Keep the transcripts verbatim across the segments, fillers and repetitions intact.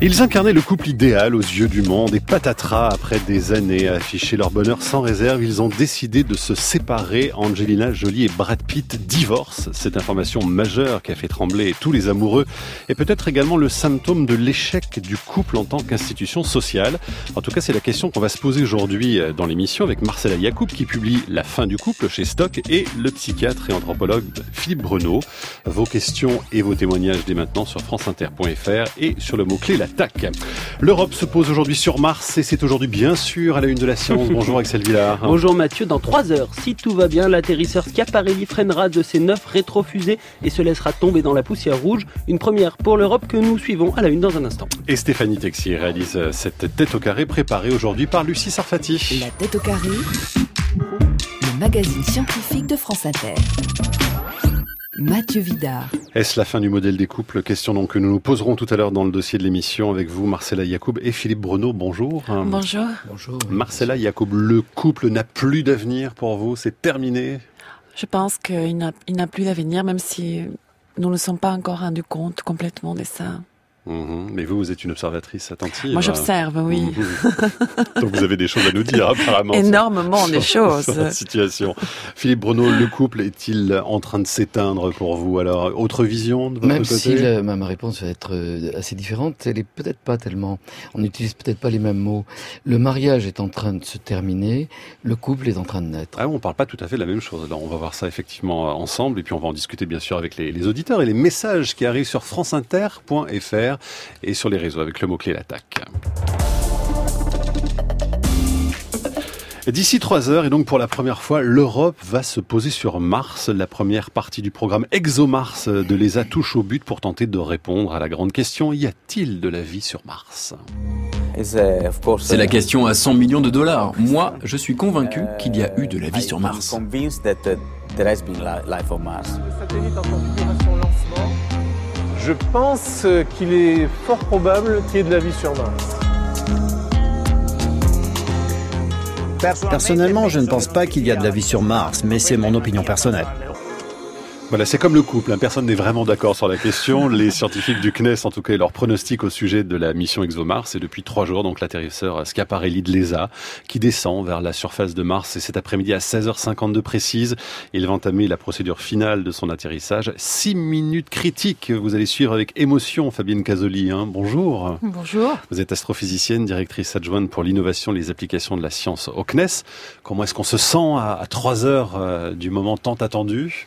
Ils incarnaient le couple idéal aux yeux du monde et patatras, après des années à afficher leur bonheur sans réserve, ils ont décidé de se séparer. Angelina Jolie et Brad Pitt divorcent. Cette information majeure qui a fait trembler tous les amoureux est peut-être également le symptôme de l'échec du couple en tant qu'institution sociale. En tout cas, c'est la question qu'on va se poser aujourd'hui dans l'émission avec Marcella Yacoub qui publie La fin du couple chez Stock et le psychiatre et anthropologue Philippe Breneau. Vos questions et vos témoignages dès maintenant sur franceinter point fr et sur le mot-clé la Tac. L'Europe se pose aujourd'hui sur Mars et c'est aujourd'hui bien sûr à la une de la science. Bonjour Axel Villard. Bonjour Mathieu, dans trois heures, si tout va bien, l'atterrisseur Schiaparelli freinera de ses neuf rétrofusées et se laissera tomber dans la poussière rouge. Une première pour l'Europe que nous suivons à la une dans un instant. Et Stéphanie Texier réalise cette tête au carré préparée aujourd'hui par Lucie Sarfati. La tête au carré, le magazine scientifique de France Inter. Mathieu Vidard. Est-ce la fin du modèle des couples? Question donc que nous nous poserons tout à l'heure dans le dossier de l'émission avec vous, Marcella Yacoub et Philippe Breneau. Bonjour. Bonjour. Bonjour. Marcella Yacoub, le couple n'a plus d'avenir pour vous, c'est terminé? Je pense qu'il n'a, il n'a plus d'avenir, même si nous ne sommes pas encore rendus compte complètement de ça. Mmh. Mais vous, vous êtes une observatrice attentive. Moi, j'observe, oui. Mmh. Donc vous avez des choses à nous dire, apparemment. Énormément sur, de choses. Sur la situation. Philippe Breneau, le couple est-il en train de s'éteindre pour vous? Alors, autre vision de votre Même côté? si le, ma réponse va être assez différente, elle est peut-être pas tellement. On n'utilise peut-être pas les mêmes mots. Le mariage est en train de se terminer, le couple est en train de naître. Ah, on parle pas tout à fait de la même chose. Alors, on va voir ça effectivement ensemble, et puis on va en discuter bien sûr avec les, les auditeurs et les messages qui arrivent sur franceinter point fr. Et sur les réseaux avec le mot-clé l'attaque. D'ici trois heures, et donc pour la première fois, l'Europe va se poser sur Mars. La première partie du programme ExoMars de l'E S A touche au but pour tenter de répondre à la grande question, y a-t-il de la vie sur Mars? C'est la question à cent millions de dollars. Moi, je suis convaincu qu'il y a eu de la vie sur Mars. Je pense qu'il est fort probable qu'il y ait de la vie sur Mars. Personnellement, je ne pense pas qu'il y a de la vie sur Mars, mais c'est mon opinion personnelle. Voilà, c'est comme le couple, hein. Personne n'est vraiment d'accord sur la question. Les scientifiques du C N E S, en tout cas, leur pronostic au sujet de la mission ExoMars, c'est depuis trois jours, donc l'atterrisseur Schiaparelli de l'E S A, qui descend vers la surface de Mars. Et cet après-midi, à seize heures cinquante-deux précise, il va entamer la procédure finale de son atterrissage. Six minutes critiques, vous allez suivre avec émotion, Fabienne Casoli. Hein. Bonjour. Bonjour. Vous êtes astrophysicienne, directrice adjointe pour l'innovation et les applications de la science au C N E S. Comment est-ce qu'on se sent à, à trois heures euh, du moment tant attendu?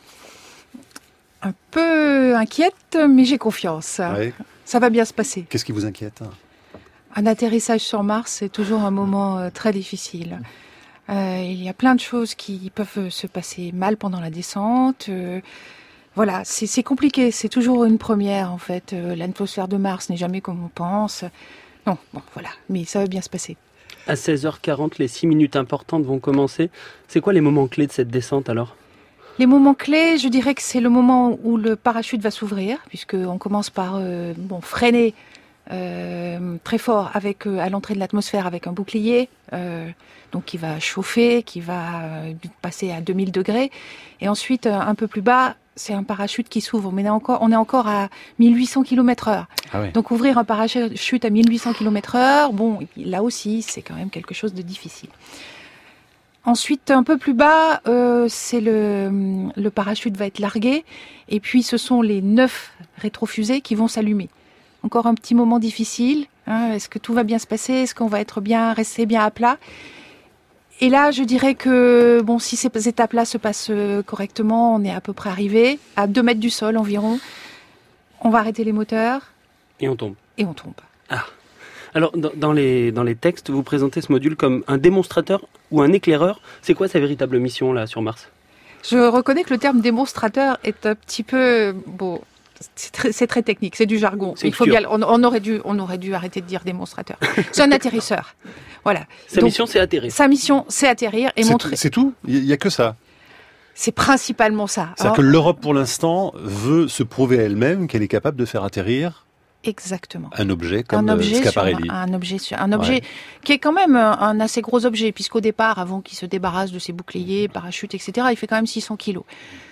Un peu inquiète, mais j'ai confiance. Ouais. Ça va bien se passer. Qu'est-ce qui vous inquiète? Un atterrissage sur Mars, c'est toujours un moment euh, très difficile. Euh, il y a plein de choses qui peuvent se passer mal pendant la descente. Euh, voilà, c'est, c'est compliqué. C'est toujours une première, en fait. Euh, l'atmosphère de Mars n'est jamais comme on pense. Non, bon, voilà. Mais ça va bien se passer. À seize heures quarante, les six minutes importantes vont commencer. C'est quoi les moments clés de cette descente, alors ? Les moments clés, je dirais que c'est le moment où le parachute va s'ouvrir, puisqu'on commence par euh, bon, freiner euh, très fort avec, euh, à l'entrée de l'atmosphère avec un bouclier, euh, donc qui va chauffer, qui va euh, passer à deux mille degrés. Et ensuite, euh, un peu plus bas, c'est un parachute qui s'ouvre. Mais on est encore, on est encore à mille huit cents kilomètres heure. Ah ouais. Donc ouvrir un parachute à mille huit cents kilomètres heure, bon, là aussi, c'est quand même quelque chose de difficile. Ensuite, un peu plus bas, euh, c'est le, le parachute va être largué. Et puis, ce sont les neuf rétrofusées qui vont s'allumer. Encore un petit moment difficile. Hein, est-ce que tout va bien se passer? Est-ce qu'on va être bien, rester bien à plat? Et là, je dirais que bon, si ces étapes-là se passent correctement, on est à peu près arrivé à deux mètres du sol environ. On va arrêter les moteurs. Et on tombe. Et on tombe. Ah. Alors, dans, dans, les, dans les textes, vous présentez ce module comme un démonstrateur ou un éclaireur. C'est quoi sa véritable mission, là, sur Mars? Je reconnais que le terme démonstrateur est un petit peu... Bon, c'est très, c'est très technique, c'est du jargon. C'est Il faut bien, on, on, aurait dû, on aurait dû arrêter de dire démonstrateur. C'est un atterrisseur. Voilà. Sa Donc, mission, c'est atterrir. Sa mission, c'est atterrir et c'est montrer... T- c'est tout? Il n'y a que ça? C'est principalement ça. C'est-à-dire Alors, que l'Europe, pour l'instant, veut se prouver à elle-même qu'elle est capable de faire atterrir Exactement. un objet comme un objet Schiaparelli. Sur, un objet, sur, un objet ouais. qui est quand même un, un assez gros objet, puisqu'au départ, avant qu'il se débarrasse de ses boucliers, parachutes, et cetera, il fait quand même six cents kilos.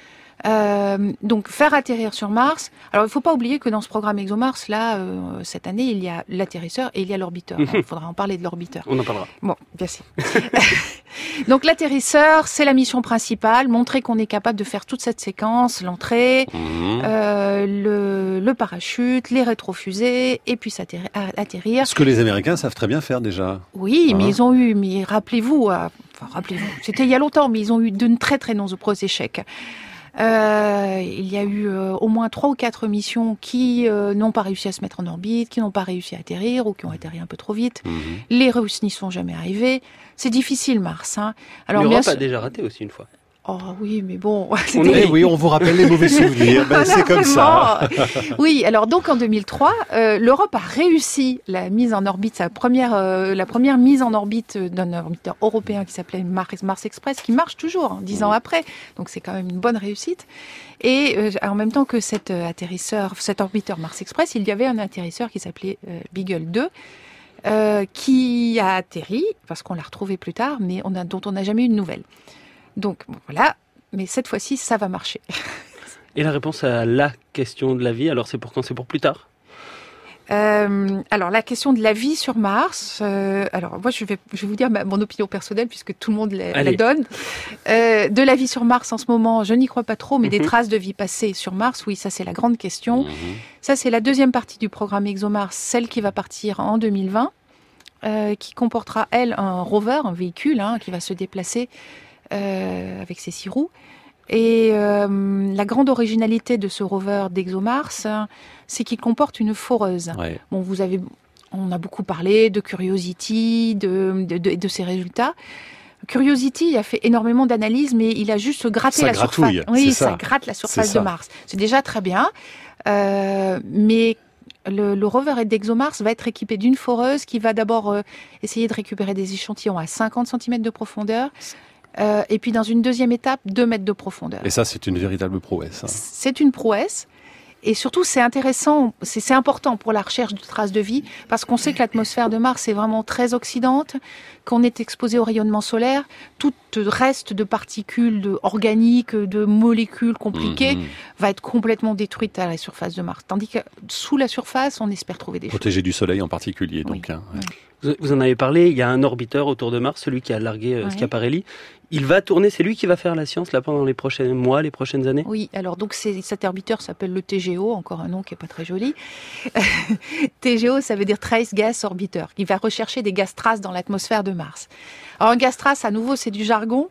Euh, donc faire atterrir sur Mars. Alors il ne faut pas oublier que dans ce programme ExoMars, là, euh, cette année, il y a l'atterrisseur et il y a l'orbiteur. Il faudra en parler de l'orbiteur. On en parlera. Bon, bien sûr. Donc l'atterrisseur, c'est la mission principale, montrer qu'on est capable de faire toute cette séquence, l'entrée, mmh. euh, le, le parachute, les rétrofusées, et puis s'atterrir. atterrir. Ce que les Américains savent très bien faire déjà. Oui, hein? mais ils ont eu, mais rappelez-vous, euh, enfin rappelez-vous, c'était il y a longtemps, mais ils ont eu de très très nombreux échecs. Euh, il y a eu euh, au moins trois ou quatre missions qui euh, n'ont pas réussi à se mettre en orbite, qui n'ont pas réussi à atterrir ou qui ont atterri un peu trop vite. Mmh. Les Russes n'y sont jamais arrivés. C'est difficile, Mars. Hein. Alors, l'Europe a déjà raté aussi une fois. Oh oui, mais bon... On est... Oui, on vous rappelle les mauvais souvenirs. Ben, c'est comme ça. Oui, alors donc en deux mille trois, euh, l'Europe a réussi la mise en orbite, sa première, euh, la première mise en orbite d'un orbiteur européen qui s'appelait Mars, Mars Express, qui marche toujours, hein, dix ans après. Donc c'est quand même une bonne réussite. Et euh, en même temps que cet euh, atterrisseur, cet orbiteur Mars Express, il y avait un atterrisseur qui s'appelait euh, Beagle deux, euh, qui a atterri, parce qu'on l'a retrouvé plus tard, mais on a, dont on n'a jamais eu de nouvelles. Donc bon, voilà, mais cette fois-ci, ça va marcher. Et la réponse à la question de la vie, alors c'est pour quand? C'est pour plus tard? Euh, alors la question de la vie sur Mars, euh, alors moi je vais, je vais vous dire ma, mon opinion personnelle puisque tout le monde la, la donne. Euh, de la vie sur Mars en ce moment, je n'y crois pas trop, mais mm-hmm. des traces de vie passée sur Mars, oui, ça c'est la grande question. Mm-hmm. Ça c'est la deuxième partie du programme ExoMars, celle qui va partir en deux mille vingt, euh, qui comportera elle un rover, un véhicule hein, qui va se déplacer euh, avec ses six roues. Et euh, la grande originalité de ce rover d'ExoMars, hein, c'est qu'il comporte une foreuse. Ouais. Bon, vous avez, on a beaucoup parlé de Curiosity, de, de, de, de ses résultats. Curiosity a fait énormément d'analyses, mais il a juste gratté ça la gratouille, surface. Oui, ça. ça gratte la surface de Mars. C'est déjà très bien, euh, mais le, le rover d'ExoMars va être équipé d'une foreuse qui va d'abord euh, essayer de récupérer des échantillons à cinquante centimètres de profondeur. Euh, et puis dans une deuxième étape, deux mètres de profondeur. Et ça, c'est une véritable prouesse. Hein. C'est une prouesse. Et surtout, c'est intéressant, c'est, c'est important pour la recherche de traces de vie, parce qu'on sait que l'atmosphère de Mars est vraiment très oxydante, qu'on est exposé au rayonnement solaire, tout reste de particules de, organiques, de molécules compliquées, mmh. va être complètement détruite à la surface de Mars. Tandis que sous la surface, on espère trouver des Protégé choses. du soleil en particulier, donc. Oui. Hein, ouais. Vous, vous en avez parlé, il y a un orbiteur autour de Mars, celui qui a largué euh, ouais. Schiaparelli. Il va tourner, c'est lui qui va faire la science là pendant les prochains mois, les prochaines années? Oui, alors donc c'est, cet orbiteur s'appelle le T G O, encore un nom qui n'est pas très joli. T G O, ça veut dire Trace Gas Orbiter. Il va rechercher des gaz traces dans l'atmosphère de Mars. Alors un gaz trace, à nouveau, c'est du jargon.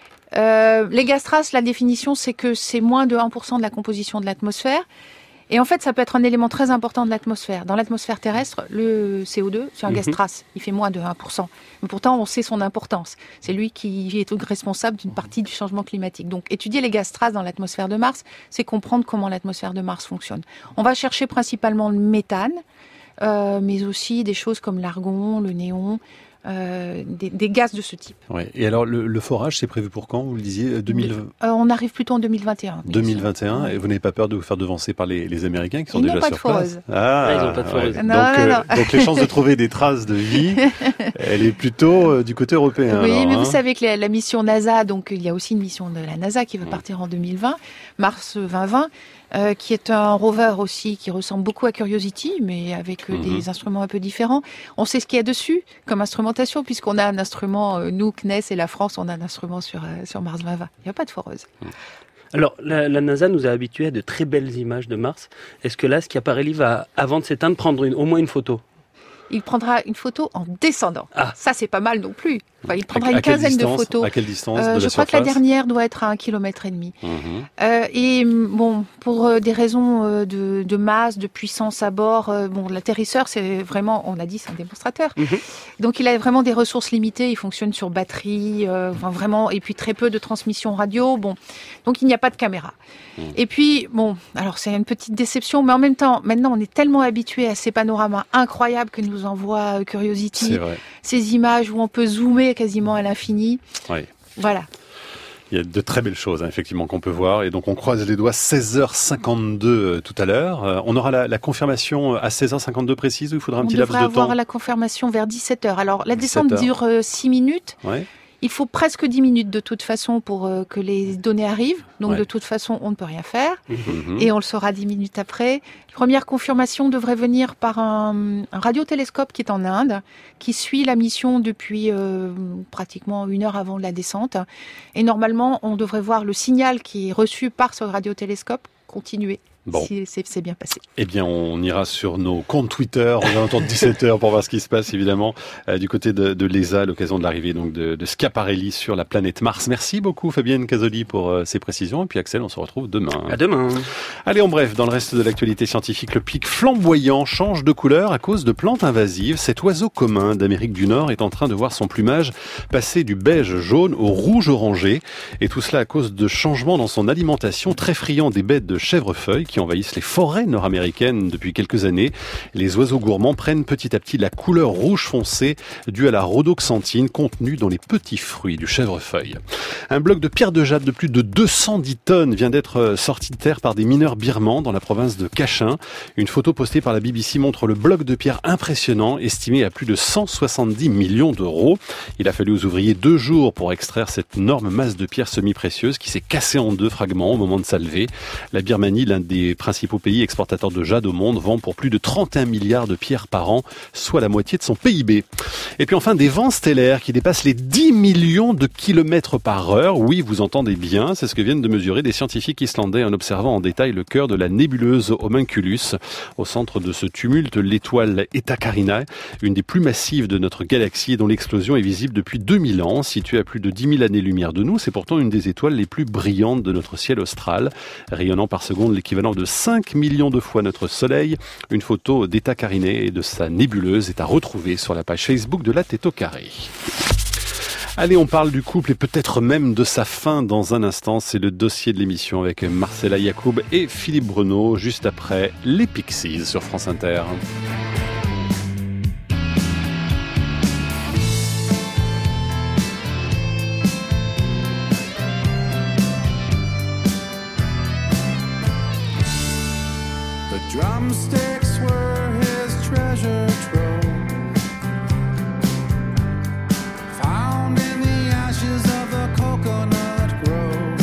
Euh, les gaz traces, la définition, c'est que c'est moins de un pour cent de la composition de l'atmosphère. Et en fait, ça peut être un élément très important de l'atmosphère. Dans l'atmosphère terrestre, le C O deux, c'est un mm-hmm. gaz trace. Il fait moins de un pour cent. Mais pourtant, on sait son importance. C'est lui qui est responsable d'une partie du changement climatique. Donc, étudier les gaz traces dans l'atmosphère de Mars, c'est comprendre comment l'atmosphère de Mars fonctionne. On va chercher principalement le méthane, euh, mais aussi des choses comme l'argon, le néon, Euh, des, des gaz de ce type. Ouais. Et alors, le, le forage, c'est prévu pour quand? Vous le disiez, deux mille vingt euh, On arrive plutôt en deux mille vingt et un. deux mille vingt et un, et vous n'avez pas peur de vous faire devancer par les, les Américains qui sont ils déjà sur place? Ah, ils n'ont pas de foreuse. Ouais. Non, donc, non, euh, non. donc les chances de trouver des traces de vie, elle est plutôt euh, du côté européen. Oui, alors, mais hein. vous savez que la, la mission NASA, donc il y a aussi une mission de la NASA qui va partir en deux mille vingt, Mars vingt vingt, euh, qui est un rover aussi qui ressemble beaucoup à Curiosity, mais avec euh, mm-hmm. des instruments un peu différents. On sait ce qu'il y a dessus comme instrumentation, puisqu'on a un instrument, euh, nous, C N E S et la France, on a un instrument sur, euh, sur Mars vingt vingt. Il n'y a pas de foreuse. Alors, la, la NASA nous a habitués à de très belles images de Mars. Est-ce que là, Schiaparelli va, avant de s'éteindre, prendre une, au moins une photo? Il prendra une photo en descendant. Ah. Ça, c'est pas mal non plus. Enfin, il prendra à, une à quelle quinzaine distance, de photos. À quelle distance euh, de Je la crois surface? que la dernière doit être à un kilomètre et demi. Mmh. Euh, et bon, pour des raisons de, de masse, de puissance à bord, euh, bon, l'atterrisseur, c'est vraiment, on a dit, c'est un démonstrateur. Mmh. Donc, il a vraiment des ressources limitées. Il fonctionne sur batterie, euh, enfin, vraiment, et puis très peu de transmission radio. Bon, donc il n'y a pas de caméra. Mmh. Et puis, bon, alors c'est une petite déception, mais en même temps, maintenant, on est tellement habitué à ces panoramas incroyables que nous envoie Curiosity, ces images où on peut zoomer quasiment à l'infini. Oui. Voilà. Il y a de très belles choses, hein, effectivement, qu'on peut voir. Et donc, on croise les doigts, seize heures cinquante-deux euh, tout à l'heure. Euh, on aura la, la confirmation à seize heures cinquante-deux précise, ou il faudra un on petit laps de temps? On devrait avoir la confirmation vers dix-sept heures. Alors, la descente dure euh, six minutes. Ouais. Il faut presque dix minutes de toute façon pour euh, que les données arrivent. Donc ouais. de toute façon, on ne peut rien faire. Mmh. Et on le saura dix minutes après. Première confirmation devrait venir par un, un radiotélescope qui est en Inde, qui suit la mission depuis euh, pratiquement une heure avant la descente. Et normalement, on devrait voir le signal qui est reçu par ce radiotélescope continuer. Bon. Si c'est, c'est bien passé. Eh bien, on ira sur nos comptes Twitter aux alentours de dix-sept heures pour voir ce qui se passe, évidemment, euh, du côté de, de l'E S A, à l'occasion de l'arrivée donc de, de Schiaparelli sur la planète Mars. Merci beaucoup, Fabienne Casoli, pour euh, ces précisions. Et puis, Axel, on se retrouve demain. À demain. Allez, en bref, dans le reste de l'actualité scientifique, le pic flamboyant change de couleur à cause de plantes invasives. Cet oiseau commun d'Amérique du Nord est en train de voir son plumage passer du beige jaune au rouge orangé. Et tout cela à cause de changements dans son alimentation, très friand des bêtes de chèvrefeuille qui envahissent les forêts nord-américaines depuis quelques années. Les oiseaux gourmands prennent petit à petit la couleur rouge foncé due à la rhodoxanthine contenue dans les petits fruits du chèvrefeuille. Un bloc de pierre de jade de plus de deux cent dix tonnes vient d'être sorti de terre par des mineurs birmans dans la province de Cachin. Une photo postée par la B B C montre le bloc de pierre impressionnant, estimé à plus de cent soixante-dix millions d'euros. Il a fallu aux ouvriers deux jours pour extraire cette énorme masse de pierre semi-précieuse qui s'est cassée en deux fragments au moment de sa levée. La Birmanie, l'un des principaux pays exportateurs de jade au monde, vend pour plus de trente et un milliards de pierres par an, soit la moitié de son P I B. Et puis enfin, des vents stellaires qui dépassent les dix millions de kilomètres par heure. Oui, vous entendez bien, c'est ce que viennent de mesurer des scientifiques islandais en observant en détail le cœur de la nébuleuse Homunculus. Au centre de ce tumulte, l'étoile Eta Carinae, une des plus massives de notre galaxie et dont l'explosion est visible depuis deux mille ans. Située à plus de dix mille années-lumière de nous, c'est pourtant une des étoiles les plus brillantes de notre ciel austral, rayonnant par seconde l'équivalent de cinq millions de fois notre Soleil. Une photo d'Eta Carinae et de sa nébuleuse est à retrouver sur la page Facebook de La Tête au Carré. Allez, on parle du couple et peut-être même de sa fin dans un instant. C'est le dossier de l'émission avec Marcella Yacoub et Philippe Bruno, juste après les Pixies sur France Inter. Drumsticks were his treasure trove, found in the ashes of the coconut grove.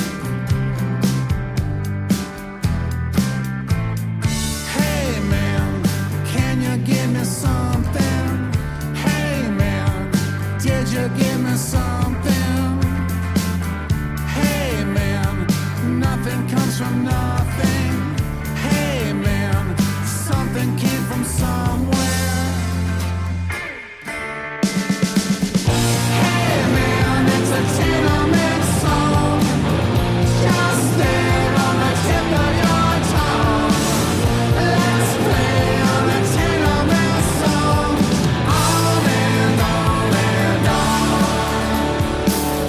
Hey man, can you give me something? Hey man, did you give me something? Hey man, nothing comes from nothing. Something came from somewhere. Hey man, it's a tenement song, just there on the tip of your tongue. Let's play on the tenement song, on and on and on.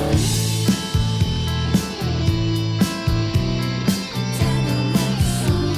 Tenement song.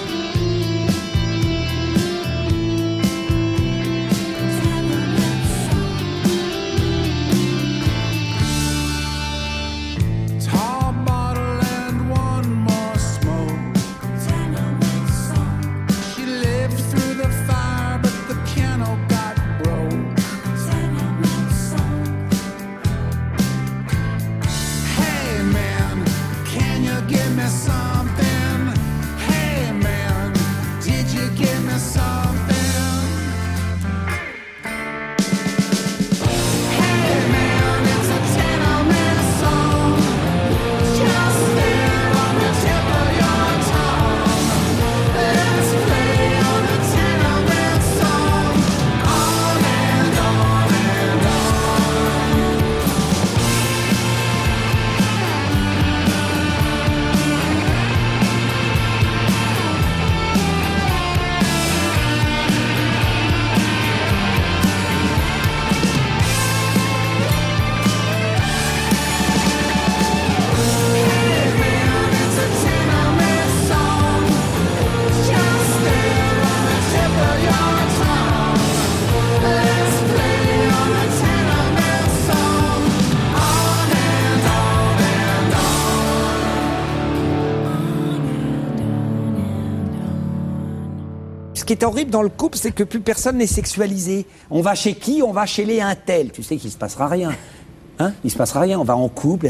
Ce qui est horrible dans le couple, c'est que plus personne n'est sexualisé. On va chez qui? On va chez les un tel. Tu sais qu'il ne se passera rien. Hein, il se passera rien, on va en couple,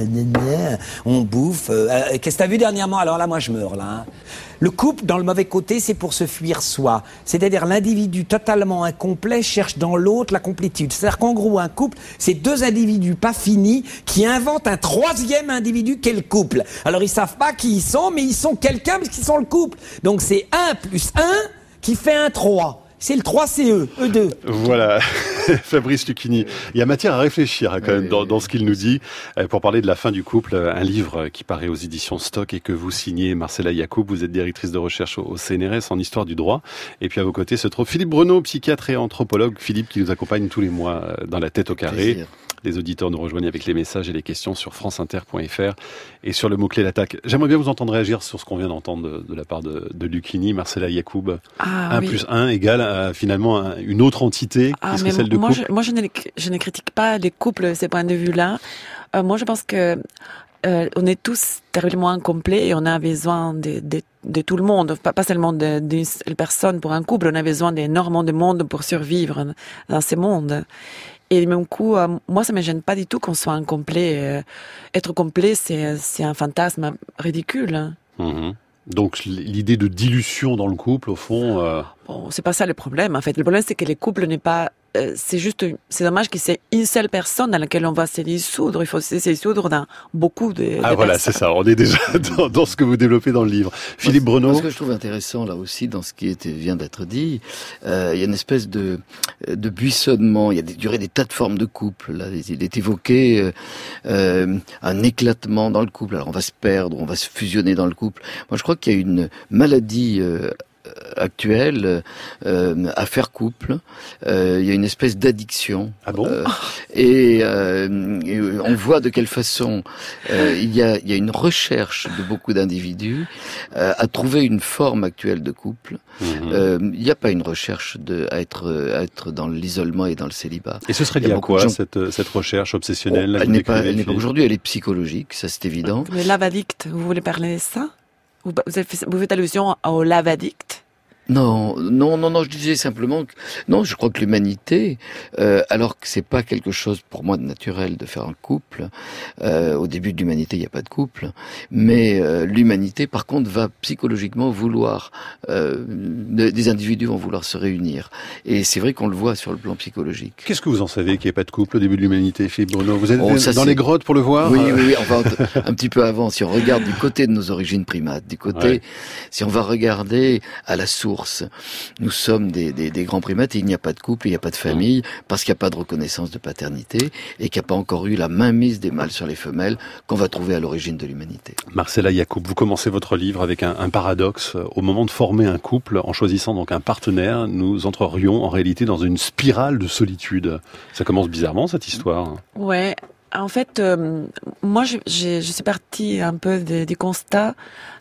on bouffe. Euh, qu'est-ce que t'as vu dernièrement? Alors là, moi, je meurs, là. Hein. Le couple, dans le mauvais côté, c'est pour se fuir soi. C'est-à-dire l'individu totalement incomplet cherche dans l'autre la complétude. C'est-à-dire qu'en gros, un couple, c'est deux individus pas finis qui inventent un troisième individu qu'est le couple. Alors, ils savent pas qui ils sont, mais ils sont quelqu'un parce qu'ils sont le couple. Donc, c'est un plus un qui fait un trois. C'est le trois C E, E deux. Voilà, Fabrice Lucchini. Il y a matière à réfléchir hein, quand même dans, dans ce qu'il nous dit. Pour parler de la fin du couple, un livre qui paraît aux éditions Stock et que vous signez, Marcella Yacoub. Vous êtes directrice de recherche au C N R S en histoire du droit. Et puis à vos côtés se trouve Philippe Breneau, psychiatre et anthropologue. Philippe qui nous accompagne tous les mois dans La Tête au carré. Plaisir. Les auditeurs nous rejoignent avec les messages et les questions sur franceinter point f r et sur le mot-clé l'attaque. J'aimerais bien vous entendre réagir sur ce qu'on vient d'entendre de, de la part de, de Lucchini, Marcella Yacoub. Ah, un oui. plus un égale à, finalement un, une autre entité qui ah, serait celle de moi, couple. Je, moi, je ne, je ne critique pas les couples de ces points de vue-là. Euh, moi, je pense que euh, on est tous terriblement incomplets et on a besoin de, de, de tout le monde, pas, pas seulement d'une seule personne pour un couple. On a besoin d'énormément de monde pour survivre dans ces mondes. Et du même coup, euh, moi, ça me gêne pas du tout qu'on soit incomplet. Euh, être complet, c'est, c'est un fantasme ridicule. Hein. Mmh. Donc, l'idée de dilution dans le couple, au fond... Euh... Bon, c'est pas ça le problème, en fait. Le problème, c'est que les couples n'est pas... Euh, c'est juste... C'est dommage que c'est une seule personne dans laquelle on va se dissoudre. Il faut se dissoudre dans beaucoup de... Ah, de voilà, personnes. c'est ça. On est déjà dans, dans ce que vous développez dans le livre. Philippe moi, Breneau. Ce que je trouve intéressant, là aussi, dans ce qui était, vient d'être dit, euh, il y a une espèce de, de buissonnement. Il y a des, duré des tas de formes de couple. Là, il est évoqué euh, euh, un éclatement dans le couple. Alors, on va se perdre, on va se fusionner dans le couple. Moi, je crois qu'il y a une maladie... Euh, actuelle euh, à faire couple. Euh, il y a une espèce d'addiction. Ah bon euh, et, euh, et on voit de quelle façon euh, il y a, il y a une recherche de beaucoup d'individus euh, à trouver une forme actuelle de couple. Mmh. Euh, il n'y a pas une recherche de, à, être, à être dans l'isolement et dans le célibat. Et ce serait lié à quoi, gens... cette, cette recherche obsessionnelle? oh, Elle n'est pas, elle n'est pas aujourd'hui, elle est psychologique, ça c'est évident. Mais love addict, vous voulez parler de ça? Vous, vous, faites, vous faites allusion au love addict? Non, non, non, non, je disais simplement que, non, je crois que l'humanité, euh, alors que c'est pas quelque chose pour moi de naturel de faire un couple, euh, au début de l'humanité il n'y a pas de couple, mais euh, l'humanité par contre va psychologiquement vouloir, euh, des individus vont vouloir se réunir, et c'est vrai qu'on le voit sur le plan psychologique. Qu'est-ce que vous en savez qu'il n'y a pas de couple au début de l'humanité, Philippe Breneau? Vous êtes oh, ça, dans c'est... les grottes pour le voir? Oui, oui, oui, enfin un petit peu avant, si on regarde du côté de nos origines primates, du côté, ouais. Si on va regarder à la source, nous sommes des, des, des grands primates et il n'y a pas de couple, il n'y a pas de famille, parce qu'il n'y a pas de reconnaissance de paternité et qu'il n'y a pas encore eu la mainmise des mâles sur les femelles qu'on va trouver à l'origine de l'humanité. Marcella Yacoub, vous commencez votre livre avec un, un paradoxe. Au moment de former un couple, en choisissant donc un partenaire, nous entrerions en réalité dans une spirale de solitude. Ça commence bizarrement, cette histoire. Ouais. En fait, euh, moi, je, je, je suis partie un peu des, des constats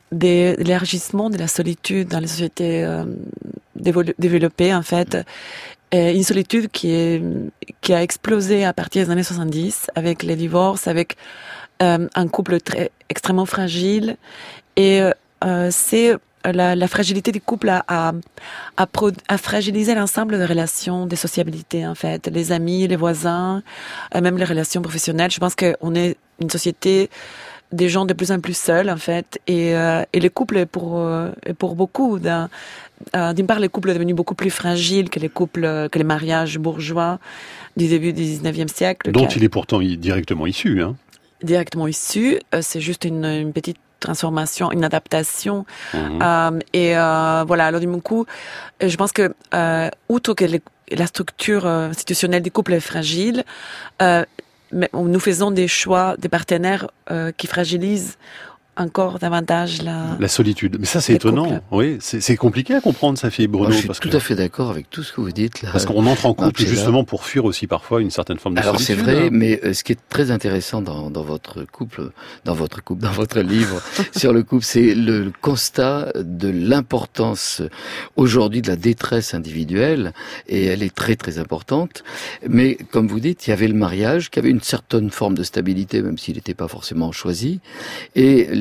de l'élargissement de la solitude dans les sociétés euh, développées, en fait. Et une solitude qui, est, qui a explosé à partir des années soixante-dix, avec les divorces, avec euh, un couple très, extrêmement fragile. Et euh, c'est la, la fragilité du couple a, a, a, pro, a fragilisé l'ensemble des relations, des sociabilités, en fait. Les amis, les voisins, euh, même les relations professionnelles. Je pense qu'on est une société des gens de plus en plus seuls, en fait, et, euh, et le couple est pour, euh, est pour beaucoup. D'un, euh, d'une part, le couple est devenu beaucoup plus fragile que les couples, que les mariages bourgeois du début du dix-neuvième siècle. Dont il est pourtant directement issu, hein. Directement issu, euh, c'est juste une, une petite transformation, une adaptation. Mmh. Euh, et euh, voilà, alors du coup, je pense que, euh, outre que les, la structure institutionnelle du couple est fragile, euh, mais nous faisons des choix, des partenaires euh, qui fragilisent encore davantage la... La solitude. Mais ça, c'est étonnant. Couples. Oui, c'est, c'est compliqué à comprendre, ça, Philippe Breneau. Moi, je suis parce tout que... à fait d'accord avec tout ce que vous dites là. Parce qu'on entre en couple non, justement là. Pour fuir aussi parfois une certaine forme de Alors, solitude. Alors c'est vrai, mais euh, ce qui est très intéressant dans, dans votre couple, dans votre couple, dans votre livre sur le couple, c'est le, le constat de l'importance aujourd'hui de la détresse individuelle, et elle est très très importante. Mais comme vous dites, il y avait le mariage, qui avait une certaine forme de stabilité, même s'il n'était pas forcément choisi, et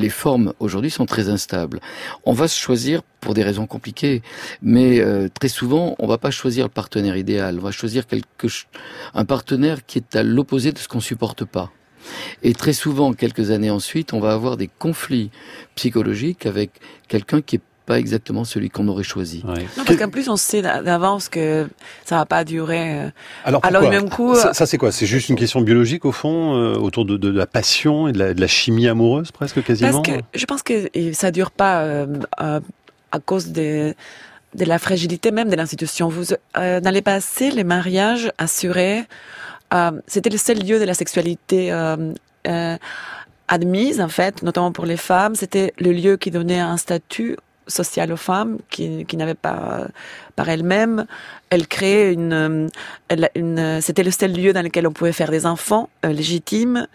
les formes aujourd'hui sont très instables. On va se choisir pour des raisons compliquées, mais euh, très souvent, on va pas choisir le partenaire idéal. On va choisir quelque un partenaire qui est à l'opposé de ce qu'on supporte pas. Et très souvent, quelques années ensuite, on va avoir des conflits psychologiques avec quelqu'un qui est pas exactement celui qu'on aurait choisi. Ouais. Non, parce qu'en plus, on sait d'avance que ça va pas durer. Alors, Alors du même coup, ça, ça c'est quoi? C'est juste une question biologique, au fond, euh, autour de, de la passion et de la, de la chimie amoureuse, presque, quasiment? Parce que je pense que ça dure pas euh, euh, à cause de, de la fragilité même de l'institution. Vous, euh, dans les passés, les mariages assurés, euh, c'était le seul lieu de la sexualité euh, euh, admise, en fait, notamment pour les femmes. C'était le lieu qui donnait un statut sociale aux femmes qui, qui n'avaient pas par elles-mêmes. Elle créait une, elle, une, c'était le seul lieu dans lequel on pouvait faire des enfants euh, légitimes.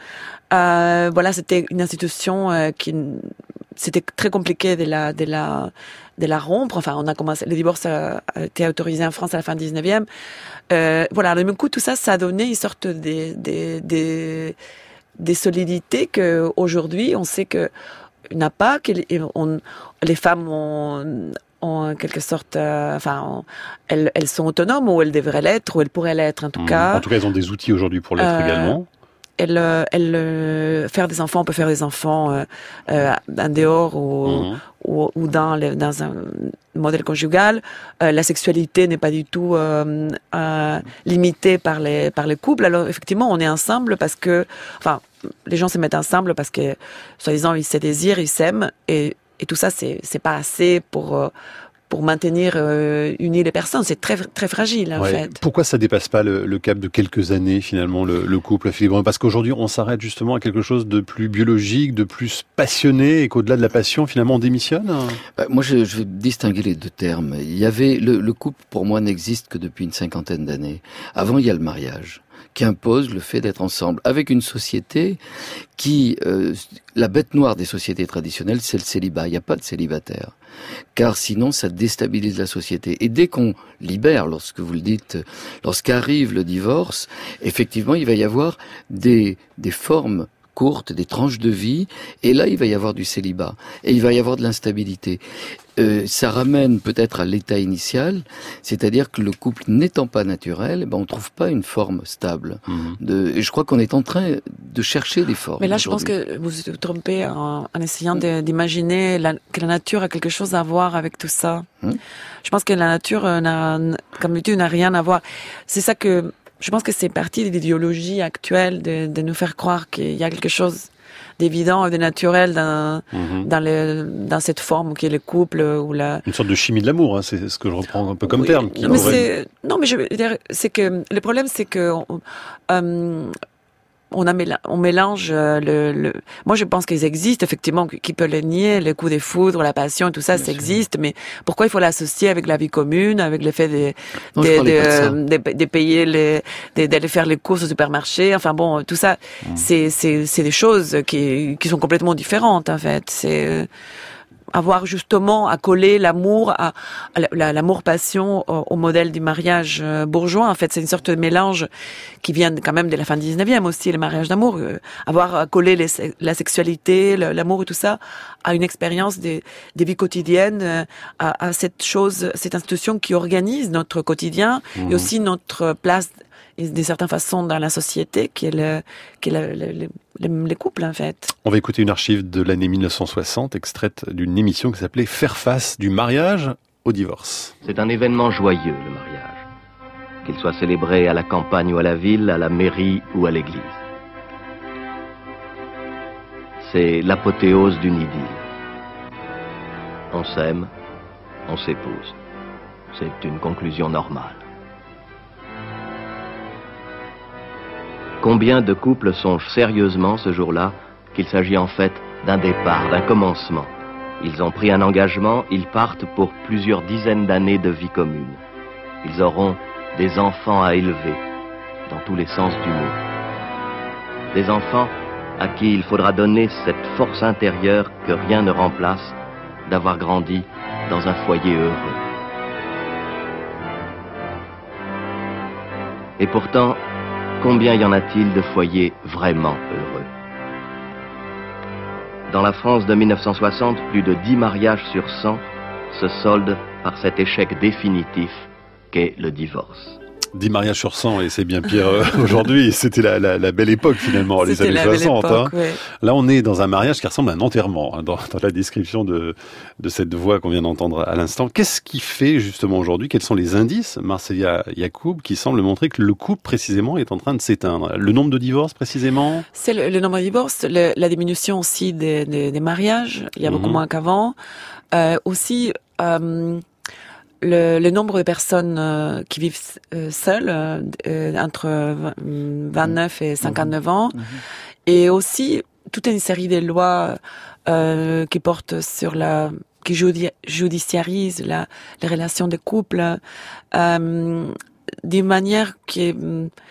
Euh, voilà, c'était une institution euh, qui, c'était très compliqué de la, de la, de la rompre. Enfin, on a commencé, le divorce a, a été autorisé en France à la fin du dix-neuvième. Euh, voilà, du même coup, tout ça, ça a donné une sorte des, des, des, des solidités que aujourd'hui, on sait que n'a pas, que les, on, les femmes ont, ont en quelque sorte, euh, enfin, on, elles, elles sont autonomes, ou elles devraient l'être, ou elles pourraient l'être en tout mmh. cas. En tout cas, elles ont des outils aujourd'hui pour l'être euh, également. Elles, elles, euh, faire des enfants, on peut faire des enfants euh, euh, en dehors ou, mmh. ou, ou dans, le, dans un modèle conjugal. Euh, la sexualité n'est pas du tout euh, euh, limitée par les, par les couples. Alors effectivement, on est ensemble parce que, enfin, les gens se mettent ensemble parce que, soi-disant, ils se désirent, ils s'aiment, et, et tout ça, c'est, c'est pas assez pour, euh, pour maintenir euh, unies les personnes. C'est très, très fragile, en ouais. fait. Pourquoi ça dépasse pas le, le cap de quelques années, finalement, le, le couple, Philippe Brun? Parce qu'aujourd'hui, on s'arrête justement à quelque chose de plus biologique, de plus passionné, et qu'au-delà de la passion, finalement, on démissionne? Bah, moi, je, je vais distinguer les deux termes. Il y avait, le, le couple, pour moi, n'existe que depuis une cinquantaine d'années. Avant, il y a le mariage, qui impose le fait d'être ensemble, avec une société qui, euh, la bête noire des sociétés traditionnelles, c'est le célibat. Il n'y a pas de célibataire, car sinon ça déstabilise la société. Et dès qu'on libère, lorsque vous le dites, lorsqu'arrive le divorce, effectivement, il va y avoir des, des formes courtes, des tranches de vie, et là, il va y avoir du célibat, et il va y avoir de l'instabilité. Euh, ça ramène peut-être à l'état initial, c'est-à-dire que le couple n'étant pas naturel, ben on trouve pas une forme stable. Mmh. De, et je crois qu'on est en train de chercher des formes. Mais là, je pense que vous vous trompez en, en essayant de, d'imaginer la, que la nature a quelque chose à voir avec tout ça. Mmh. Je pense que la nature, n'a, comme d'habitude, n'a rien à voir. C'est ça que je pense que c'est partie de l'idéologie actuelle de, de nous faire croire qu'il y a quelque chose d'évident et de naturel dans, mmh. dans, le, dans cette forme qui est le couple ou la... Une sorte de chimie de l'amour, hein, c'est ce que je reprends un peu comme oui, terme. Qui non, mais pourrait... c'est, non, mais je veux dire, c'est que le problème, c'est que euh, on, a, on mélange le, le... Moi, je pense qu'ils existent, effectivement, qui peut les nier, les coups de foudre, la passion, tout ça, Bien ça sûr. existe, mais pourquoi il faut l'associer avec la vie commune, avec le fait de, non, de, de, de, de, de payer les, de, d'aller faire les courses au supermarché, enfin bon, tout ça, mmh. c'est, c'est, c'est des choses qui, qui sont complètement différentes, en fait. C'est avoir justement à coller l'amour, à, à l'amour-passion au, au modèle du mariage bourgeois. En fait, c'est une sorte de mélange qui vient quand même de la fin du dix-neuvième aussi, le mariage d'amour. Euh, avoir à coller les, la sexualité, le, l'amour et tout ça à une expérience des, des vies quotidiennes, à, à cette chose, cette institution qui organise notre quotidien mmh. et aussi notre place d'une certaine façon dans la société, qui est, le, qui est le, le, le, les couples, en fait. On va écouter une archive de l'année mille neuf cent soixante, extraite d'une émission qui s'appelait « Faire face du mariage au divorce ». C'est un événement joyeux, le mariage. Qu'il soit célébré à la campagne ou à la ville, à la mairie ou à l'église. C'est l'apothéose d'une idylle. On s'aime, on s'épouse. C'est une conclusion normale. Combien de couples songent sérieusement ce jour-là qu'il s'agit en fait d'un départ, d'un commencement. Ils ont pris un engagement, ils partent pour plusieurs dizaines d'années de vie commune. Ils auront des enfants à élever, dans tous les sens du mot. Des enfants à qui il faudra donner cette force intérieure que rien ne remplace d'avoir grandi dans un foyer heureux. Et pourtant, combien y en a-t-il de foyers vraiment heureux? Dans la France de mille neuf cent soixante, plus de dix mariages sur cent se soldent par cet échec définitif qu'est le divorce. dix mariages sur cent, et c'est bien pire euh, aujourd'hui. C'était la, la, la belle époque, finalement, les C'était années la belle soixante. époque, hein. ouais. Là, on est dans un mariage qui ressemble à un enterrement, hein, dans, dans la description de, de cette voix qu'on vient d'entendre à l'instant. Qu'est-ce qui fait, justement, aujourd'hui, quels sont les indices, Marcella Yacoub, qui semblent montrer que le couple, précisément, est en train de s'éteindre? Le nombre de divorces, précisément? C'est le, le nombre de divorces, le, la diminution aussi des, des, des mariages. Il y a mmh. beaucoup moins qu'avant. Euh, aussi... Euh, Le, le nombre de personnes euh, qui vivent euh, seules, euh, entre vingt-neuf et cinquante-neuf mmh. ans, mmh. et aussi toute une série de lois euh, qui portent sur la, qui judi- judiciarisent la, les relations de couple euh, d'une manière qui est,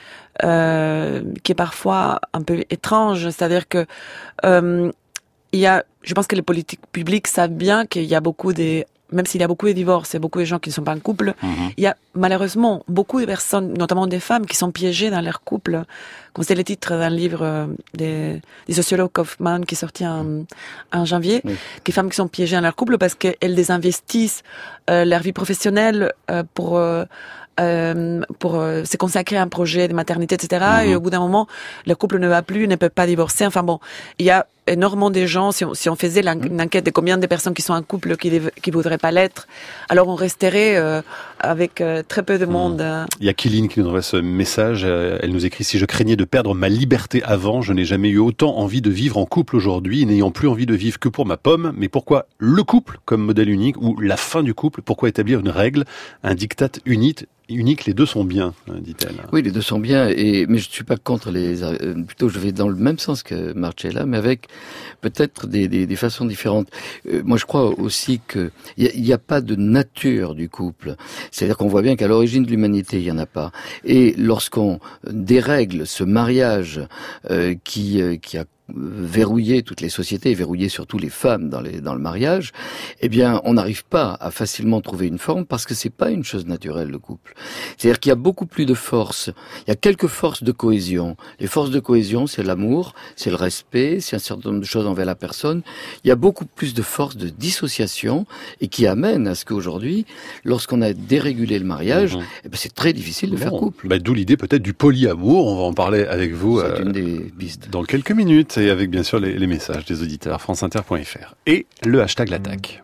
euh, qui est parfois un peu étrange. C'est-à-dire que euh, il y a, je pense que les politiques publiques savent bien qu'il y a beaucoup de même s'il y a beaucoup de divorces et beaucoup de gens qui ne sont pas en couple, mmh. il y a malheureusement beaucoup de personnes, notamment des femmes, qui sont piégées dans leur couple. Comme c'est le titre d'un livre des, des sociologues Kaufman qui est sorti en, en janvier, oui. des femmes qui sont piégées dans leur couple parce qu'elles désinvestissent euh, leur vie professionnelle euh, pour... Euh, Euh, pour euh, se consacrer à un projet de maternité, et cetera. Mmh. Et au bout d'un moment, le couple ne va plus, ne peut pas divorcer. Enfin bon, il y a énormément de gens, si on, si on faisait une enquête de combien de personnes qui sont en couple qui ne voudraient pas l'être, alors on resterait euh, avec euh, très peu de monde. Mmh. Il y a Kyline qui nous envoie ce message. Elle nous écrit « Si je craignais de perdre ma liberté avant, je n'ai jamais eu autant envie de vivre en couple aujourd'hui, n'ayant plus envie de vivre que pour ma pomme. Mais pourquoi le couple comme modèle unique ou la fin du couple? Pourquoi établir une règle, un diktat unique unique, les deux sont bien, dit-elle. Oui, les deux sont bien, et mais je ne suis pas contre les... Euh, plutôt, je vais dans le même sens que Marcella, mais avec peut-être des, des, des façons différentes. Euh, moi, je crois aussi que il n'y a, a pas de nature du couple. C'est-à-dire qu'on voit bien qu'à l'origine de l'humanité, il n'y en a pas. Et lorsqu'on dérègle ce mariage euh, qui, euh, qui a verrouiller toutes les sociétés, verrouiller surtout les femmes dans, les, dans le mariage, eh bien, on n'arrive pas à facilement trouver une forme parce que c'est pas une chose naturelle, le couple. C'est-à-dire qu'il y a beaucoup plus de forces. Il y a quelques forces de cohésion. Les forces de cohésion, c'est l'amour, c'est le respect, c'est un certain nombre de choses envers la personne. Il y a beaucoup plus de forces de dissociation et qui amènent à ce qu'aujourd'hui, lorsqu'on a dérégulé le mariage, mmh. eh ben, c'est très difficile de bon, faire couple. Bah, d'où l'idée peut-être du polyamour. On va en parler avec vous c'est euh, une des pistes. Dans quelques minutes. Et avec bien sûr les, les messages des auditeurs, franceinter point f r et le hashtag l'attaque.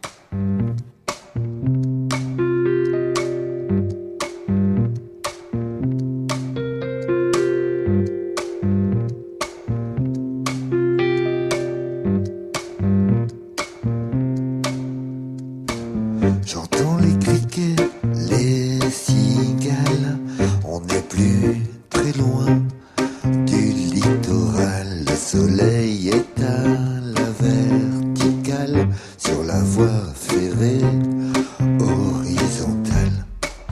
J'entends les criquets, les cigales, on n'est plus très loin du littoral. Le soleil est à la verticale sur la voie ferrée horizontale.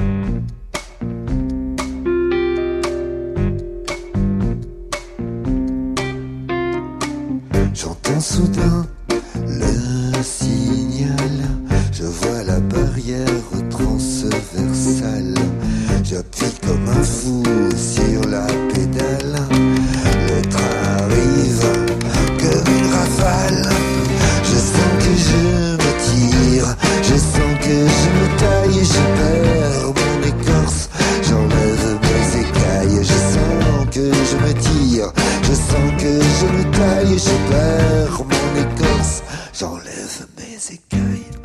J'entends soudain le signal, je vois la barrière transversale, j'appuie comme un fou sur la pédale. Le train arrive comme une rafale. Je sens que je me tire, je sens que je me taille, je perds mon écorce, j'enlève mes écailles. Je sens que je me tire, je sens que je me taille, je perds mon écorce, j'enlève mes écailles.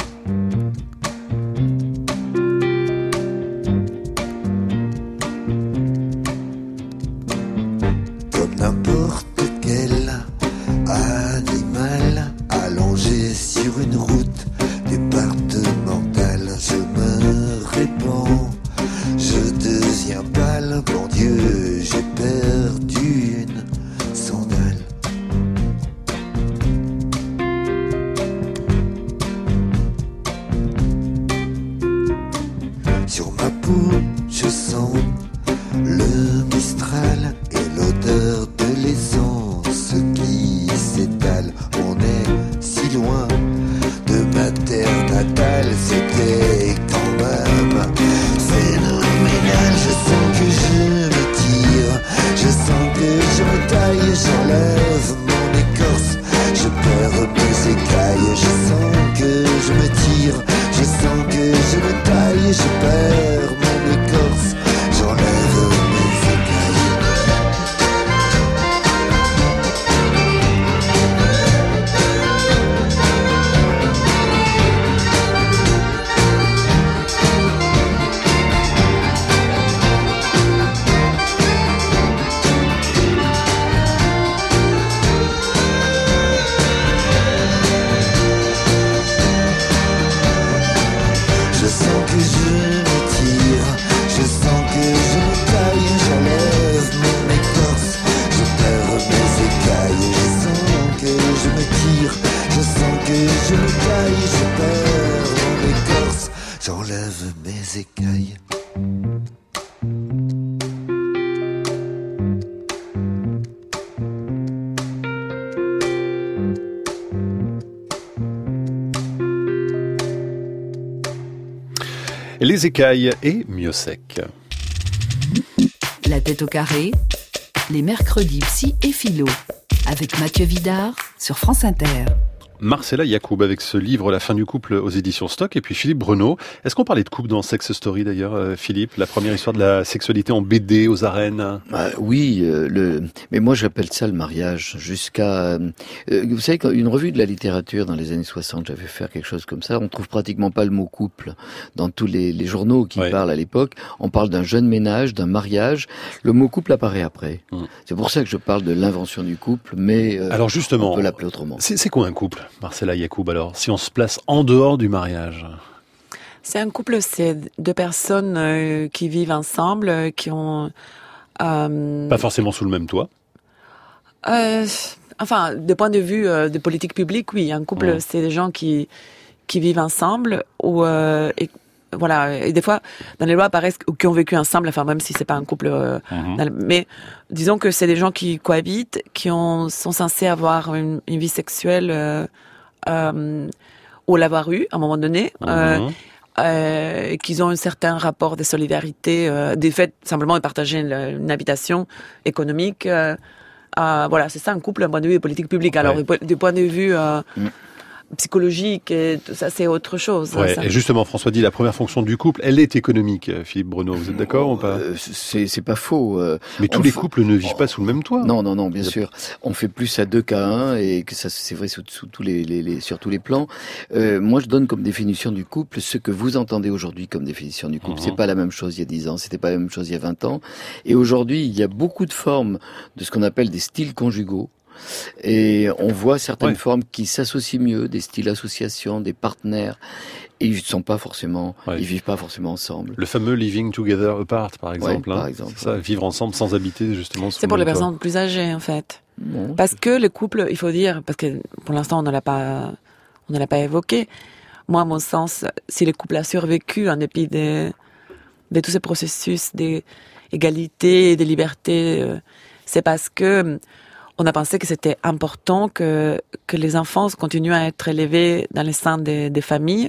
N'importe quel animal allongé sur une route départementale, je me répands, je deviens pâle, mon Dieu, j'ai perdu une sandale. Sur ma peau, je sens le Mistral et l'odeur de l'essence qui s'étale. On est si loin de ma terre natale, c'était quand même phénoménal. Je sens que je me tire, je sens que je me taille, j'enlève mon écorce, je perds mes écailles, je perds mon écorce, j'enlève mes écailles. Je sens que je me tire, je sens que je me taille, j'enlève mon écorce, je perds mes écailles. Je sens que je me tire, je sens que je me taille, je perds mon écorce, j'enlève mes écailles. Les écailles et mieux sec. La tête au carré, les mercredis psy et philo, avec Mathieu Vidard sur France Inter. Marcella Yacoub avec ce livre La fin du couple aux éditions Stock, et puis Philippe Bruneau. Est-ce qu'on parlait de couple dans Sex Story d'ailleurs, euh, Philippe? La première histoire de la sexualité en B D aux arènes. Ah, oui, euh, le... mais moi j'appelle ça le mariage. Jusqu'à, euh, vous savez, quand une revue de la littérature dans les années soixante, j'avais fait quelque chose comme ça. On trouve pratiquement pas le mot couple dans tous les, les journaux qui ouais. parlent à l'époque. On parle d'un jeune ménage, d'un mariage. Le mot couple apparaît après. Hum. C'est pour ça que je parle de l'invention du couple, mais euh, alors justement, on peut l'appeler autrement. C'est, c'est quoi un couple, Marcella Yacoub, alors, si on se place en dehors du mariage? C'est un couple, c'est deux personnes euh, qui vivent ensemble, euh, qui ont... Euh, Pas forcément sous le même toit? euh, Enfin, de point de vue euh, de politique publique, oui. Un couple, mmh. c'est des gens qui qui vivent ensemble, ou euh, et, voilà. Et des fois, dans les lois apparaissent qui ont vécu ensemble, enfin même si c'est pas un couple, euh, mmh. dans, mais disons que c'est des gens qui cohabitent, qui ont sont censés avoir une, une vie sexuelle. Euh, Euh, ou l'avoir eu à un moment donné, mmh. euh, euh, qu'ils ont un certain rapport de solidarité, euh, des faits simplement de partager une, une habitation économique. Euh, euh, voilà, c'est ça un couple d'un point de vue politique publique. Alors, ouais. du point de vue euh, mmh. psychologique, et tout ça, c'est autre chose. Ouais, ça. Et justement, François dit, la première fonction du couple, elle est économique. Philippe Bruneau, vous êtes d'accord ou pas? euh, c'est, c'est pas faux. Euh, Mais tous les f... couples ne vivent pas sous le même toit. Non, non, non, bien sûr. On fait plus à deux qu'à un, et que ça, c'est vrai sous, sous tous les, les, les, sur tous les plans. Euh, moi, je donne comme définition du couple ce que vous entendez aujourd'hui comme définition du couple. Mmh. C'est pas la même chose il y a dix ans, c'était pas la même chose il y a vingt ans. Et aujourd'hui, il y a beaucoup de formes de ce qu'on appelle des styles conjugaux. Et on voit certaines ouais. formes qui s'associent mieux, des styles associations, des partenaires, et ils sont pas forcément, ouais. ils vivent pas forcément ensemble. Le fameux living together apart, par exemple. Ouais, hein. par exemple. C'est ça, vivre ensemble sans habiter justement. C'est pour les personnes toit. Plus âgées en fait, bon, parce c'est... que les couples, il faut dire, parce que pour l'instant on ne l'a pas, on ne l'a pas évoqué. Moi, à mon sens, si le couple a survécu en dépit de, de tous ces processus d'égalité et de liberté, euh, c'est parce que on a pensé que c'était important que que les enfants continuent à être élevés dans les seins des, des familles.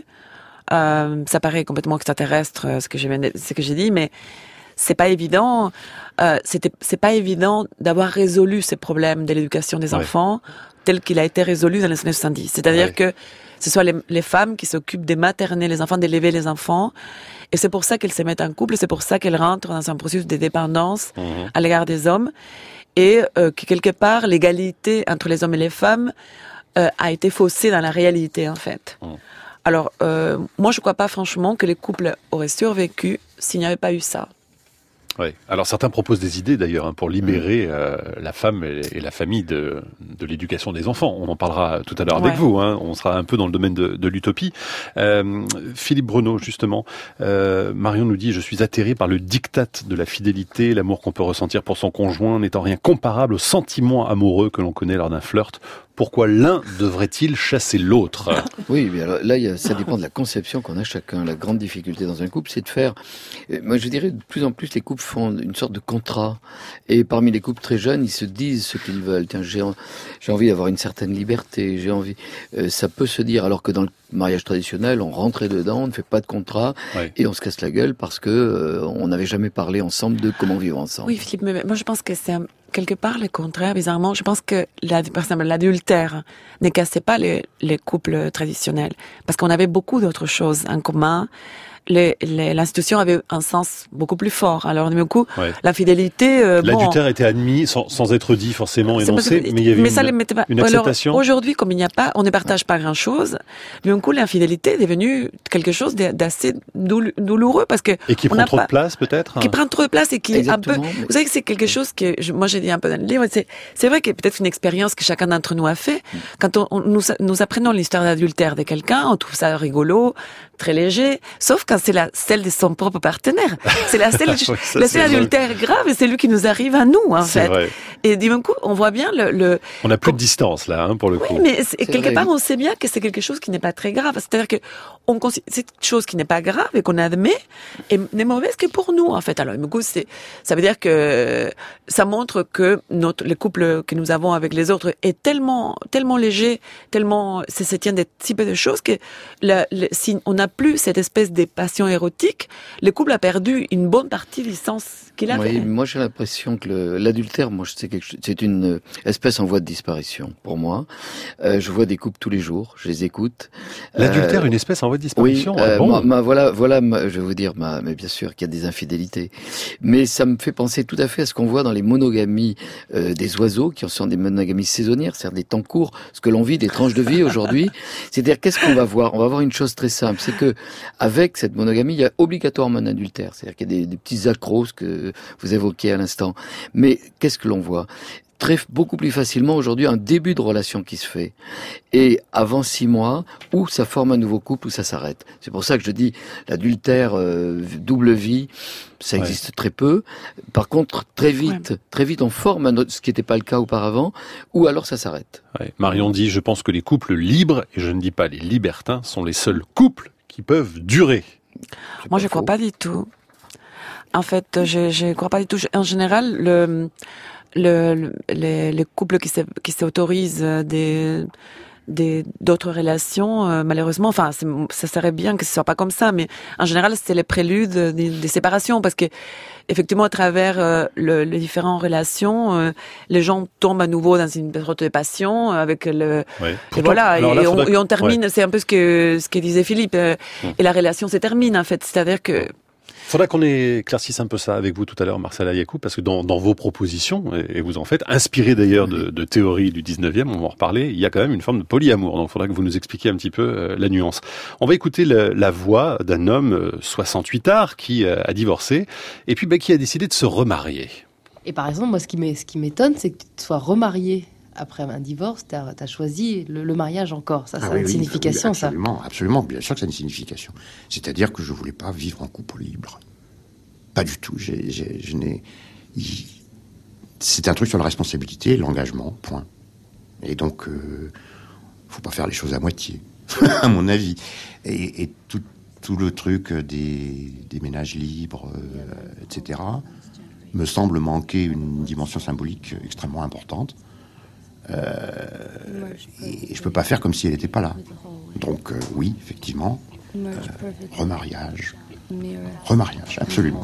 Euh, ça paraît complètement extraterrestre ce que je viens de, ce que j'ai dit, mais c'est pas évident. Euh, c'était c'est pas évident d'avoir résolu ces problèmes de l'éducation des ouais. enfants tel qu'il a été résolu dans les années soixante-dix. C'est-à-dire ouais. que ce soit les, les femmes qui s'occupent de materner les enfants, d'élever les enfants. Et c'est pour ça qu'elles se mettent en couple, c'est pour ça qu'elles rentrent dans un processus de dépendance mmh. à l'égard des hommes. Et euh, que quelque part, l'égalité entre les hommes et les femmes euh, a été faussée dans la réalité, en fait. Mmh. Alors, euh, moi, je ne crois pas franchement que les couples auraient survécu s'il n'y avait pas eu ça. Oui. Alors certains proposent des idées d'ailleurs hein, pour libérer euh, la femme et, et la famille de, de l'éducation des enfants. On en parlera tout à l'heure ouais. avec vous. Hein. On sera un peu dans le domaine de, de l'utopie. Euh, Philippe Bruneau, justement, euh, Marion nous dit « Je suis atterré par le diktat de la fidélité, l'amour qu'on peut ressentir pour son conjoint n'étant rien comparable au sentiment amoureux que l'on connaît lors d'un flirt. Pourquoi l'un devrait-il chasser l'autre ?» Oui, mais alors là, il y a, ça dépend de la conception qu'on a chacun. La grande difficulté dans un couple, c'est de faire... Moi, je dirais, de plus en plus, les couples font une sorte de contrat. Et parmi les couples très jeunes, ils se disent ce qu'ils veulent. Tiens, j'ai, j'ai envie d'avoir une certaine liberté, j'ai envie... Euh, ça peut se dire, alors que dans le mariage traditionnel, on rentrait dedans, on ne fait pas de contrat, ouais. et on se casse la gueule parce que euh, on n'avait jamais parlé ensemble de comment vivre ensemble. Oui, Philippe, mais moi je pense que c'est un, quelque part le contraire, bizarrement. Je pense que, la, par exemple, l'adultère ne cassait pas les, les couples traditionnels, parce qu'on avait beaucoup d'autres choses en commun, les, les, l'institution avait un sens beaucoup plus fort. Alors, du coup, ouais. l'infidélité... Euh, L'adultère bon, était admis sans, sans être dit forcément, énoncé, que, mais il y avait mais une, ça les mettait pas. une acceptation. Alors, aujourd'hui, comme il n'y a pas, on ne partage pas grand-chose, du coup, l'infidélité est devenue quelque chose d'assez douloureux parce que... Et qui prend trop pas, de place, peut-être? Qui prend trop de place et qui Exactement, est un peu... mais... Vous savez que c'est quelque chose que, je, moi j'ai dit un peu dans le livre, c'est, c'est vrai que peut-être une expérience que chacun d'entre nous a fait. Quand on, on, nous, nous apprenons l'histoire d'adultère de quelqu'un, on trouve ça rigolo, très léger, sauf quand c'est la, celle de son propre partenaire. C'est la seule, oui, ça, la seule adultère vrai. grave et c'est lui qui nous arrive à nous, en c'est fait. Vrai. Et du même coup, on voit bien le... le on n'a plus de distance, là, hein, pour le oui, coup. Oui, mais c'est quelque vrai. part, on sait bien que c'est quelque chose qui n'est pas très grave. C'est-à-dire que on considère, c'est quelque chose qui n'est pas grave et qu'on admet et n'est mauvaise que pour nous, en fait. Alors, du coup, c'est, ça veut dire que ça montre que notre, le couple que nous avons avec les autres est tellement, tellement léger, tellement, ça se tient de si peu de choses que la, le, si on n'a plus cette espèce de passion érotique, le couple a perdu une bonne partie du sens qu'il avait. Oui, moi j'ai l'impression que le, l'adultère, moi c'est quelque chose, c'est une espèce en voie de disparition pour moi. Euh, je vois des couples tous les jours, je les écoute. L'adultère, euh, une espèce en voie de disparition. Oui, euh, ah bon ma, ma, voilà, voilà, ma, je vais vous dire, ma, mais bien sûr qu'il y a des infidélités, mais ça me fait penser tout à fait à ce qu'on voit dans les monogamies euh, des oiseaux, qui sont des monogamies saisonnières, c'est-à-dire des temps courts, ce que l'on vit, des tranches de vie aujourd'hui. C'est-à-dire qu'est-ce qu'on va voir? On va voir une chose très simple, c'est que avec cette monogamie, il y a obligatoirement un adultère, c'est-à-dire qu'il y a des, des petits accros que vous évoquiez à l'instant. Mais qu'est-ce que l'on voit? Très, beaucoup plus facilement aujourd'hui un début de relation qui se fait. Et avant six mois, où ça forme un nouveau couple, où ça s'arrête. C'est pour ça que je dis l'adultère euh, double vie, ça existe ouais. très peu. Par contre, très vite, ouais. très vite, on forme un autre, ce qui n'était pas le cas auparavant, ou alors ça s'arrête. Ouais. Marion dit, je pense que les couples libres, et je ne dis pas les libertins, sont les seuls couples qui peuvent durer. C'est Moi, je ne crois pas du tout. En fait, je ne crois pas du tout. En général, le... Le, le, les, les couples qui, qui s'autorisent des, des, d'autres relations, euh, malheureusement, enfin, ça serait bien que ce soit pas comme ça, mais en général, c'est les préludes des, des séparations, parce que, effectivement, à travers euh, le, les différentes relations, euh, les gens tombent à nouveau dans une sorte de passion, avec le, ouais. et Pourtant, voilà, là, et, on, faudrait... et on termine, ouais. c'est un peu ce que, ce que disait Philippe, euh, hum. et la relation se termine, en fait, c'est-à-dire que, faudra qu'on éclaircisse un peu ça avec vous tout à l'heure, Marcella Yacoub, parce que dans, dans vos propositions, et vous en faites, inspirées d'ailleurs de, de théories du dix-neuvième, on va en reparler, il y a quand même une forme de polyamour. Donc il faudra que vous nous expliquiez un petit peu euh, la nuance. On va écouter le, la voix d'un homme euh, soixante-huit art qui euh, a divorcé et puis bah, qui a décidé de se remarier. Et par exemple, moi ce qui m'étonne, c'est que tu te sois remarié après un divorce, tu as choisi le, le mariage encore. Ça, ah ça oui, a une oui, signification, oui, absolument, ça. Absolument, bien sûr que ça a une signification. C'est-à-dire que je voulais pas vivre en couple libre. Pas du tout. J'ai, j'ai, je n'ai... C'est un truc sur la responsabilité, l'engagement, point. Et donc, euh, faut pas faire les choses à moitié, à mon avis. Et, et tout, tout le truc des, des ménages libres, euh, et cetera, me semble manquer une dimension symbolique extrêmement importante. Euh, et je peux pas faire comme si elle n'était pas là. Donc euh, oui, effectivement, euh, remariage, remariage, absolument.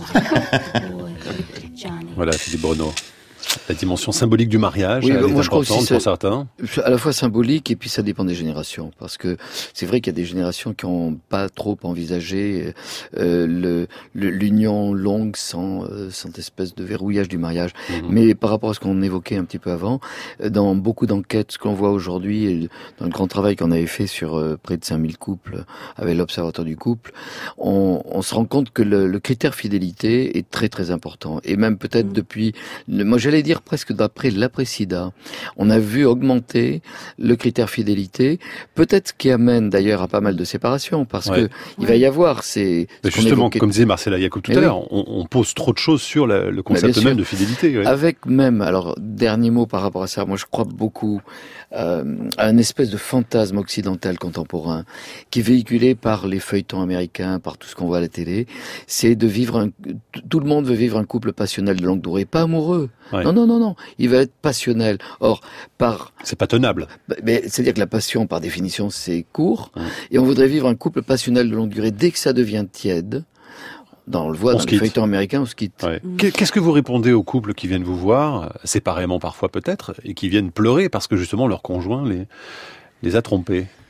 Voilà, Philippe Bruno. La dimension symbolique du mariage, oui, elle bah, est moi, je crois importante aussi pour ça, certains. À la fois symbolique et puis ça dépend des générations, parce que c'est vrai qu'il y a des générations qui n'ont pas trop envisagé euh, le, le, l'union longue sans, euh, sans espèce de verrouillage du mariage. Mmh. Mais par rapport à ce qu'on évoquait un petit peu avant, dans beaucoup d'enquêtes, ce qu'on voit aujourd'hui, dans le grand travail qu'on avait fait sur euh, près de cinq mille couples avec l'Observatoire du couple, on, on se rend compte que le, le critère fidélité est très très important. Et même peut-être mmh. depuis, le, moi j'allais dire presque d'après l'après-sida, on a vu augmenter le critère fidélité, peut-être ce qui amène d'ailleurs à pas mal de séparations, parce ouais. que il ouais. va y avoir ces... Justement, comme disait Marcella Yacoub tout Mais à oui. l'heure, on, on pose trop de choses sur la, le concept même de fidélité. Ouais. Avec même, alors, dernier mot par rapport à ça, moi je crois beaucoup euh, à une espèce de fantasme occidental contemporain qui est véhiculé par les feuilletons américains, par tout ce qu'on voit à la télé, c'est de vivre un... Tout le monde veut vivre un couple passionnel de longue durée, pas amoureux. Ouais. Non, non, non, non. Il va être passionnel. Or, par... C'est pas tenable. Mais c'est-à-dire que la passion, par définition, c'est court. Ouais. Et on voudrait vivre un couple passionnel de longue durée. Dès que ça devient tiède, dans, on le voit on dans les feuilletons américains, on se quitte. Ouais. Mmh. Qu'est-ce que vous répondez aux couples qui viennent vous voir, séparément parfois peut-être, et qui viennent pleurer parce que justement leur conjoint les, les a trompés?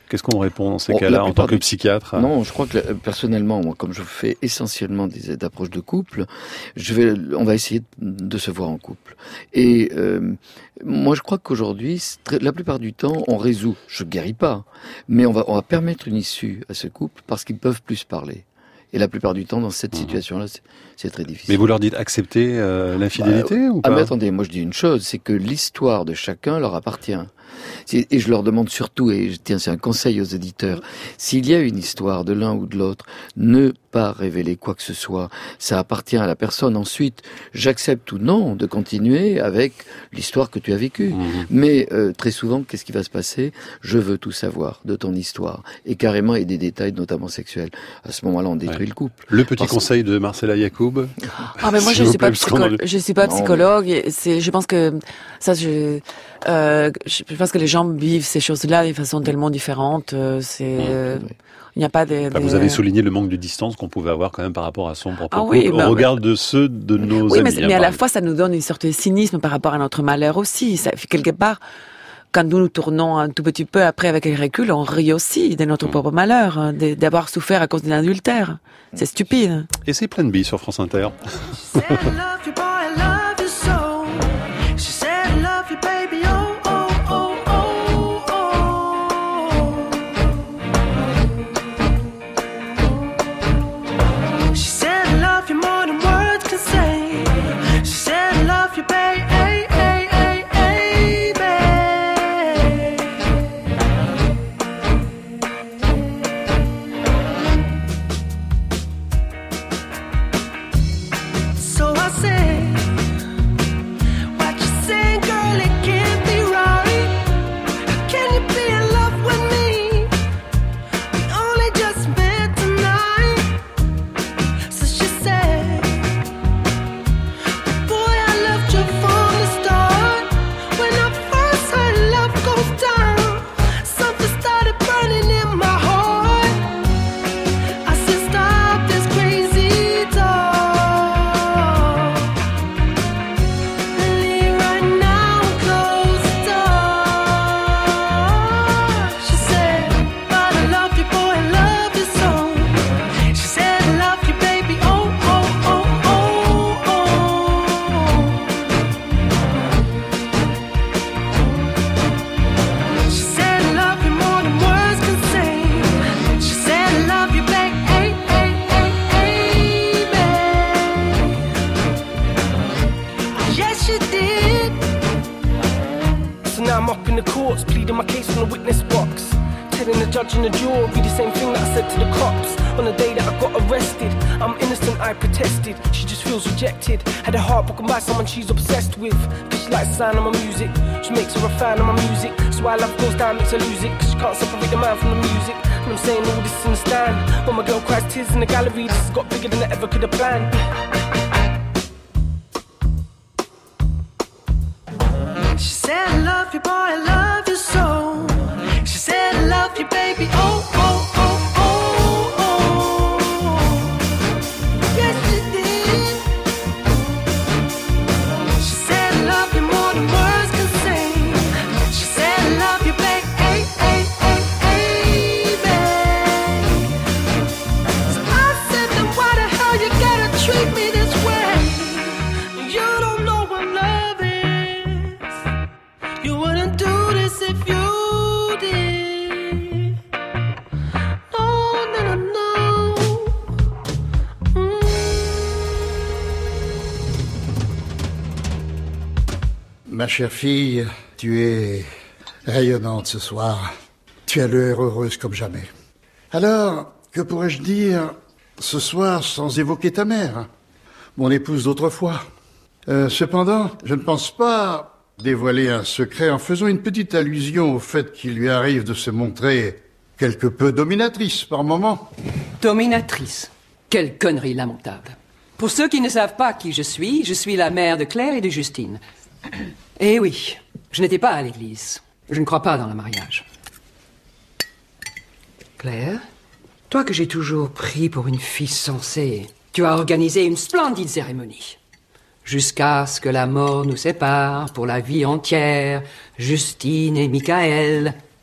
Qu'est-ce qu'on répond dans ces Bon, cas-là la en plupart tant que des- psychiatre? Non, je crois que euh, personnellement, moi, comme je fais essentiellement des aides d'approche de couple, je vais, on va essayer de se voir en couple. Et euh, moi, je crois qu'aujourd'hui, c'est très- la plupart du temps, on résout. Je guéris pas, mais on va, on va permettre une issue à ce couple parce qu'ils peuvent plus parler. Et la plupart du temps, dans cette situation-là, c'est, c'est très difficile. Mais vous leur dites accepter euh, l'infidélité Bah, ou ah pas? mais attendez, moi je dis une chose, c'est que l'histoire de chacun leur appartient. C'est- Et je leur demande surtout, et je- tiens, c'est un conseil aux éditeurs, s'il y a une histoire de l'un ou de l'autre, ne pas révéler quoi que ce soit. Ça appartient à la personne. Ensuite, j'accepte ou non de continuer avec l'histoire que tu as vécue. Mmh. Mais euh, très souvent, qu'est-ce qui va se passer? Je veux tout savoir de ton histoire. Et carrément, et des détails, notamment sexuels. À ce moment-là, on détruit Ouais. le couple. Le petit Parce- conseil de Marcella Yacoub. Ah mais moi S'il je vous suis plaît, pas parce qu'on en- psychologue, je suis pas Non, psychologue. et C'est, je pense que ça, je, euh, je pense que les gens vivent ces choses-là de façon tellement différente. euh, C'est, euh, il n'y a pas de. Enfin, de- vous avez souligné le manque de distance qu'on pouvait avoir quand même par rapport à son propre Ah couple, oui, au bah, regard de ceux de nos Oui, amis. mais, hein, mais à par la exemple. fois, ça nous donne une sorte de cynisme par rapport à notre malheur aussi. Ça, quelque part, quand nous nous tournons un tout petit peu après avec le recul, on rit aussi de notre propre malheur, hein, de- d'avoir souffert à cause d'un adultère. C'est stupide. Et c'est Plan B sur France Inter. Love you, boy, I love you so. She said, I love you, baby, oh, oh, oh, oh, oh. She said, I love you more than words can say. She said, I love you, baby, hey, hey, hey, hey, babe. So I say, what you saying, girl, it can't be right. How can you be in love with me? We only just met tonight. So she said, boy, I loved you from the start. When I first heard love goes down, something started burning in my heart. I said, stop this crazy talk. Leave right now and close the door. She said, but I love you, boy, I love you so. She said, I love you, baby, oh, oh, oh, oh, oh. She said, I love you more than words can say. She said, I love you, babe, hey, hey, hey, hey, babe. Yes, she did. So now I'm up in the courts, pleading my case from the witness box. Telling the judge and the jury the same thing that I said to the cops on the day that I got arrested. I'm innocent, I protested. She just feels rejected. Had her heart broken by someone she's obsessed with. Cause she likes the sound of my music. She makes her a fan of my music. So why love goes down, makes her lose it. Cause she can't separate the man from the music. And I'm saying all this in the stand. When my girl cries tears in the gallery, this has got bigger than I ever could have planned. She said, I love you, boy, I love you so. She said, I love you, baby, oh, oh, oh, oh, oh. Yes, she did. She said, I love you more than words can say. She said, I love you, babe, hey, hey, hey, hey, babe. So I said, then why the hell you gotta treat me this way? You don't know what love is. You wouldn't do this if you did. No, no, no, no. Mm. Ma chère fille, tu es rayonnante ce soir. Tu as l'air heureuse comme jamais. Alors, que pourrais-je dire ce soir sans évoquer ta mère, mon épouse d'autrefois? Euh, cependant, je ne pense pas dévoiler un secret en faisant une petite allusion au fait qu'il lui arrive de se montrer quelque peu dominatrice par moments. Dominatrice. Quelle connerie lamentable. Pour ceux qui ne savent pas qui je suis, je suis la mère de Claire et de Justine. Eh oui, je n'étais pas à l'église. Je ne crois pas dans le mariage. Claire, toi que j'ai toujours pris pour une fille sensée, tu as organisé une splendide cérémonie. Jusqu'à ce que la mort nous sépare pour la vie entière, Justine et Michael.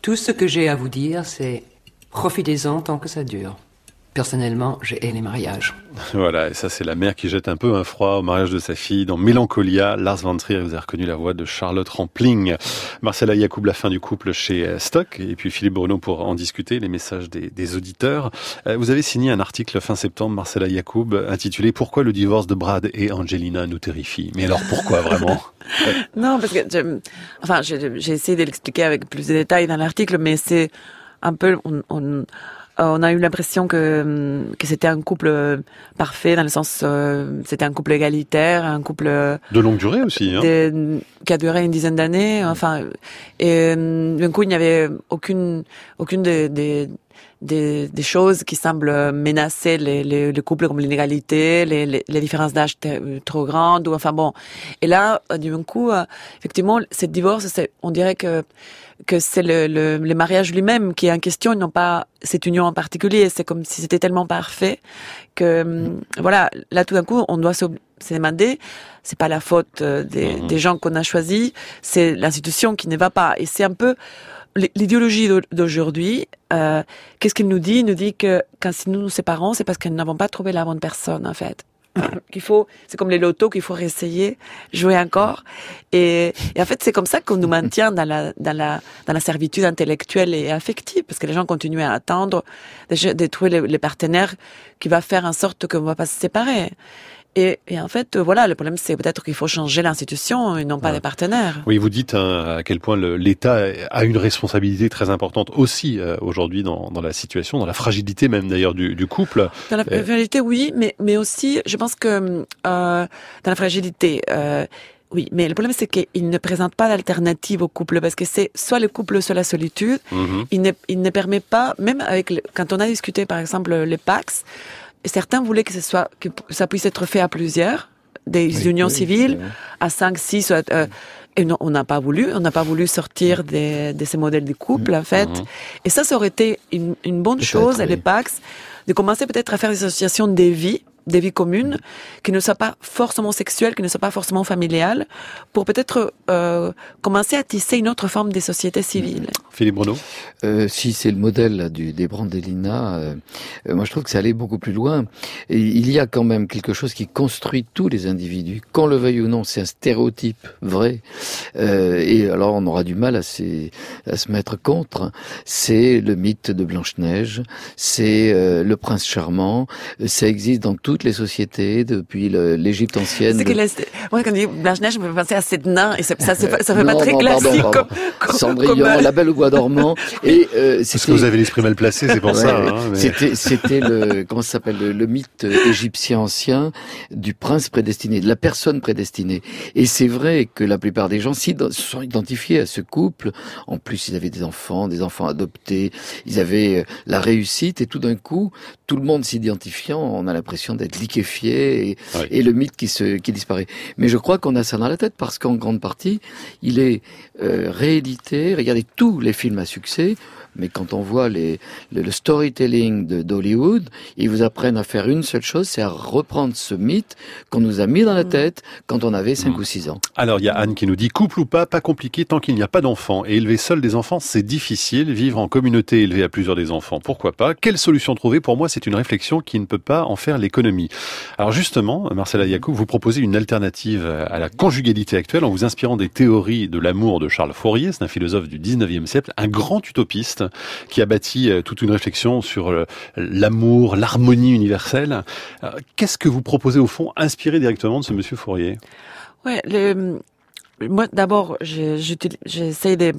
Tout ce que j'ai à vous dire, c'est profitez-en tant que ça dure. Personnellement, je hais les mariages. Voilà, et ça c'est la mère qui jette un peu un froid au mariage de sa fille dans Mélancolia. Lars von Trier, vous avez reconnu la voix de Charlotte Rampling. Marcella Yacoub, la fin du couple chez Stock, et puis Philippe Bruno pour en discuter, les messages des, des auditeurs. Vous avez signé un article fin septembre, Marcella Yacoub, intitulé « Pourquoi le divorce de Brad et Angelina nous terrifie ». Mais alors pourquoi vraiment? Non, parce que je, enfin, j'ai, j'ai essayé de l'expliquer avec plus de détails dans l'article, mais c'est un peu... On, on, on a eu l'impression que, que c'était un couple parfait, dans le sens, euh, c'était un couple égalitaire, un couple... De longue durée aussi, hein. De, qui a duré une dizaine d'années, enfin, et d'un coup, il n'y avait aucune, aucune des, des, des, des choses qui semblent menacer les, les, les couples, comme l'inégalité, les, les, les différences d'âge t- trop grandes, ou enfin bon. Et là, d'un coup, effectivement, ce divorce, c'est, on dirait que que c'est le, le, le mariage lui-même qui est en question, et non pas cette union en particulier. C'est comme si c'était tellement parfait que, mmh. voilà, là tout d'un coup, on doit se, se demander, c'est pas la faute des, mmh. des gens qu'on a choisis, c'est l'institution qui ne va pas. Et c'est un peu l'idéologie d'aujourd'hui. Euh, qu'est-ce qu'il nous dit? Il nous dit que quand si nous nous séparons, c'est parce que nous n'avons pas trouvé la bonne personne, en fait. Qu'il faut, c'est comme les lotos, qu'il faut réessayer, jouer encore. Et, et en fait, c'est comme ça qu'on nous maintient dans la, dans la, dans la servitude intellectuelle et affective, parce que les gens continuent à attendre de, de trouver les, les partenaires qui va faire en sorte qu'on ne va pas se séparer. Et, et en fait, voilà, le problème, c'est peut-être qu'il faut changer l'institution et non pas ouais. les partenaires. Oui, vous dites hein, à quel point le, l'État a une responsabilité très importante aussi euh, aujourd'hui dans, dans la situation, dans la fragilité même d'ailleurs du, du couple. Dans la fragilité, oui, mais, mais aussi, je pense que euh, dans la fragilité... Euh, Oui, mais le problème, c'est qu'il ne présente pas d'alternative au couple, parce que c'est soit le couple, soit la solitude. Mmh. Il, ne, il ne permet pas, même avec le, quand on a discuté, par exemple, les Pacs, certains voulaient que ce soit, que ça puisse être fait à plusieurs, des oui, unions oui, civiles, à cinq, six, euh, et non, on n'a pas voulu, on n'a pas voulu sortir de, de ces modèles de couple, en fait. Mmh. Et ça, ça aurait été une, une bonne peut-être, chose, oui. les Pacs, de commencer peut-être à faire des associations des vies, des vies communes, qui ne soient pas forcément sexuelles, qui ne soient pas forcément familiales, pour peut-être euh, commencer à tisser une autre forme des sociétés civiles. Philippe Bruno euh, Si c'est le modèle là, du, des Brandelina, euh, euh, moi je trouve que c'est allé beaucoup plus loin. Et il y a quand même quelque chose qui construit tous les individus, qu'on le veuille ou non, c'est un stéréotype vrai. Euh, et alors on aura du mal à, se, à se mettre contre. C'est le mythe de Blanche-Neige, c'est euh, le prince charmant, ça existe dans tout toutes les sociétés depuis le, l'Égypte ancienne. C'est que les, moi, quand on dit Blanche-Neige, je me fais penser à cette nain, et ça, ça, ça, ça fait non, pas très non, classique. Pardon, pardon. Comme, comme, Cendrillon, comme... La Belle au Bois dormant. Et, euh, Parce que vous avez l'esprit mal placé, c'est pour ouais, ça. Hein, mais... C'était, c'était le, comment ça s'appelle, le, le mythe égyptien ancien du prince prédestiné, de la personne prédestinée. Et c'est vrai que la plupart des gens se sont identifiés à ce couple. En plus, ils avaient des enfants, des enfants adoptés. Ils avaient la réussite, et tout d'un coup, tout le monde s'identifiant, on a l'impression d'être liquéfié et, oui. et le mythe qui se qui disparaît. Mais je crois qu'on a ça dans la tête parce qu'en grande partie, il est euh, réédité. Regardez tous les films à succès. Mais quand on voit les, le, le storytelling de, d'Hollywood, ils vous apprennent à faire une seule chose, c'est à reprendre ce mythe qu'on nous a mis dans la tête quand on avait cinq mmh. ou six ans. Alors, il y a Anne qui nous dit, couple ou pas, pas compliqué tant qu'il n'y a pas d'enfants. Et élever seul des enfants, c'est difficile. Vivre en communauté, élever à plusieurs des enfants, pourquoi pas? Quelle solution trouver? Pour moi, c'est une réflexion qui ne peut pas en faire l'économie. Alors justement, Marcella Yacoub, vous proposez une alternative à la conjugalité actuelle en vous inspirant des théories de l'amour de Charles Fourier. C'est un philosophe du dix-neuvième siècle, un grand utopiste qui a bâti toute une réflexion sur l'amour, l'harmonie universelle. Qu'est-ce que vous proposez au fond, inspiré directement de ce monsieur Fourier? Ouais, le, moi d'abord, j'essaie de,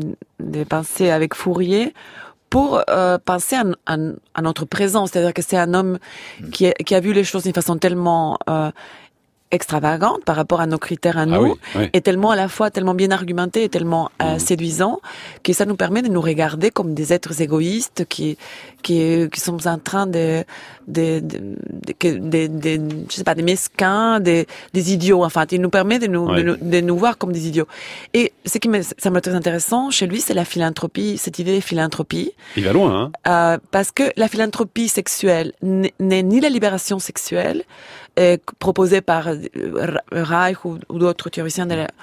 de penser avec Fourier pour euh, penser à, à, à notre présent. C'est-à-dire que c'est un homme qui a, qui a vu les choses d'une façon tellement euh, extravagante par rapport à nos critères à nous, ah oui, oui. et tellement à la fois tellement bien argumenté et tellement euh, mmh. séduisant que ça nous permet de nous regarder comme des êtres égoïstes qui qui qui sont en train de de de, de, de, de je sais pas des mesquins, des des idiots. Enfin, il nous permet de nous oui. de, de nous voir comme des idiots. Et ce qui me ça me très intéressant chez lui, c'est la philanthropie, cette idée de philanthropie. Il va loin, hein. Euh, parce que la philanthropie sexuelle n'est ni la libération sexuelle euh, proposée par Reich ou, ou d'autres théoriciens de la,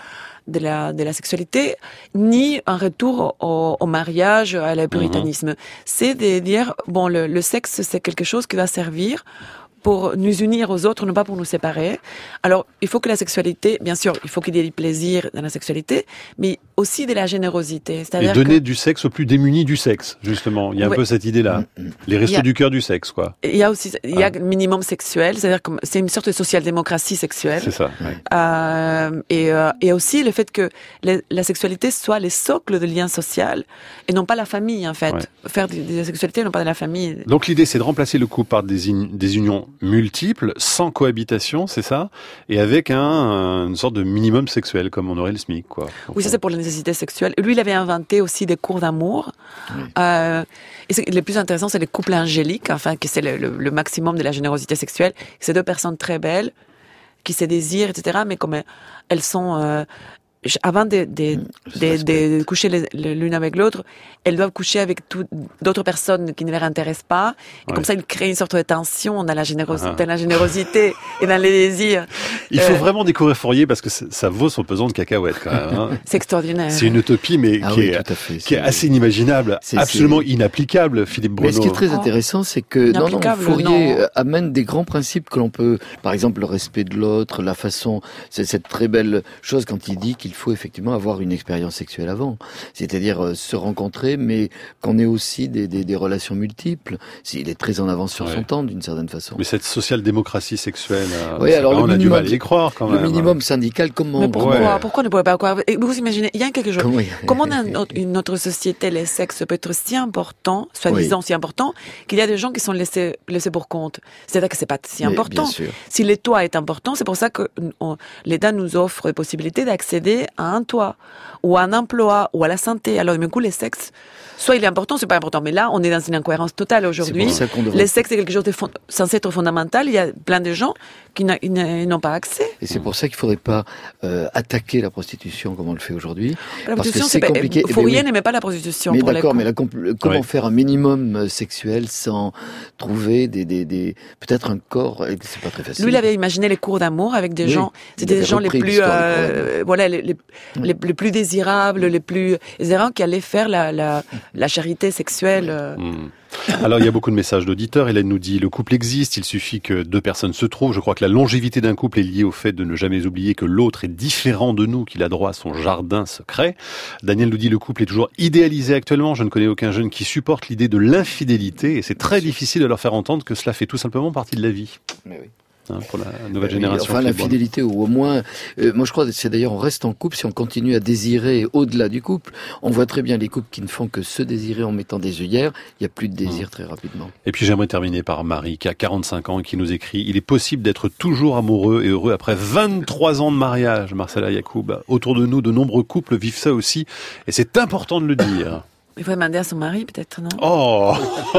de la, de la sexualité, ni un retour au, au mariage, à la puritanisme. Mm-hmm. C'est de dire, bon, le, le sexe, c'est quelque chose qui va servir pour nous unir aux autres, non pas pour nous séparer. Alors, il faut que la sexualité, bien sûr, il faut qu'il y ait du plaisir dans la sexualité, mais aussi de la générosité. C'est-à-dire et donner que... du sexe aux plus démunis du sexe, justement. Il y a un ouais. peu cette idée-là. Les restos a... du cœur du sexe, quoi. Il y a aussi, il y a ah. le minimum sexuel, c'est-à-dire que c'est une sorte de social-démocratie sexuelle. C'est ça, oui. Euh, et, euh, et aussi le fait que les, la sexualité soit les socles de lien social et non pas la famille, en fait. Ouais. Faire de, de la sexualité, non pas de la famille. Donc l'idée, c'est de remplacer le couple par des, in, des unions multiples, sans cohabitation, c'est ça, et avec un, un, une sorte de minimum sexuel, comme on aurait le SMIC, quoi. Oui, ça c'est pour la nécessité sexuelle. Lui, il avait inventé aussi des cours d'amour. Oui. Euh, et c'est, le plus intéressant, c'est les couples angéliques, enfin, que c'est le, le, le maximum de la générosité sexuelle. C'est deux personnes très belles, qui se désirent, et cetera, mais comme elles sont... Euh, avant de, de, de, de, de coucher l'une avec l'autre, elles doivent coucher avec tout, d'autres personnes qui ne les intéressent pas. Et ouais. comme ça, ils créent une sorte de tension dans la générosité, ah. dans la générosité et dans les désirs. Il faut euh... vraiment découvrir Fourier parce que ça vaut son pesant de cacahuètes quand même. Hein. C'est extraordinaire. C'est une utopie, mais ah qui, oui, est, fait, qui est assez inimaginable, c'est, absolument c'est... inapplicable, Philippe Bruno. Mais ce qui est très intéressant, c'est que non, non, Fourier non. amène des grands principes que l'on peut, par exemple, le respect de l'autre, la façon, c'est cette très belle chose quand il dit qu'il faut effectivement avoir une expérience sexuelle avant, c'est-à-dire euh, se rencontrer, mais qu'on ait aussi des, des, des relations multiples. Il est très en avance sur ouais. son temps, d'une certaine façon. Mais cette social-démocratie sexuelle, euh, oui, alors on le a minimum, du mal à y croire quand même. Le minimum syndical, comment Mais pourquoi, ouais. pourquoi ne pourrait pas croire? Vous imaginez, il y a quelque chose. Comment, comment dans une autre société, le sexe peut être si important, soi-disant oui. si important, qu'il y a des gens qui sont laissés, laissés pour compte. C'est-à-dire que c'est pas si important. Si le toit est important, c'est pour ça que on, l'État nous offre la possibilité d'accéder à un toit, ou à un emploi, ou à la santé. Alors, du coup, les sexes, soit il est important, soit pas important. Mais là, on est dans une incohérence totale aujourd'hui. Devrait... Les sexes, c'est quelque chose de fond... censé être fondamental. Il y a plein de gens qui n'a... n'ont pas accès. Et c'est pour ça qu'il ne faudrait pas euh, attaquer la prostitution comme on le fait aujourd'hui. La parce que c'est, c'est compliqué. Fourier eh ben, oui. n'aimait pas la prostitution. Mais pour d'accord, les mais la compl- comment oui. faire un minimum sexuel sans trouver des, des, des... peut-être un corps, c'est pas très facile. Lui, il avait imaginé les cours d'amour avec des oui. gens, c'était des gens les plus, euh, voilà, les, les, oui. les, les plus désirables, les plus désirants qui allaient faire la, la, la charité sexuelle. Euh. Mmh. Alors, il y a beaucoup de messages d'auditeurs. Hélène nous dit, le couple existe, il suffit que deux personnes se trouvent. Je crois que la longévité d'un couple est liée au fait de ne jamais oublier que l'autre est différent de nous, qu'il a droit à son jardin secret. Daniel nous dit, le couple est toujours idéalisé actuellement. Je ne connais aucun jeune qui supporte l'idée de l'infidélité et c'est très difficile de leur faire entendre que cela fait tout simplement partie de la vie. Mais oui. Hein, pour la nouvelle génération. Enfin, la fidélité, ou au moins, euh, moi je crois que c'est d'ailleurs, on reste en couple si on continue à désirer au-delà du couple. On voit très bien les couples qui ne font que se désirer en mettant des œillères. Il n'y a plus de désir mmh. très rapidement. Et puis j'aimerais terminer par Marie, qui a quarante-cinq ans et qui nous écrit « Il est possible d'être toujours amoureux et heureux après vingt-trois ans de mariage, Marcella Yacoub. Autour de nous, de nombreux couples vivent ça aussi, et c'est important de le dire. » Il faut demander à son mari, peut-être, non? Oh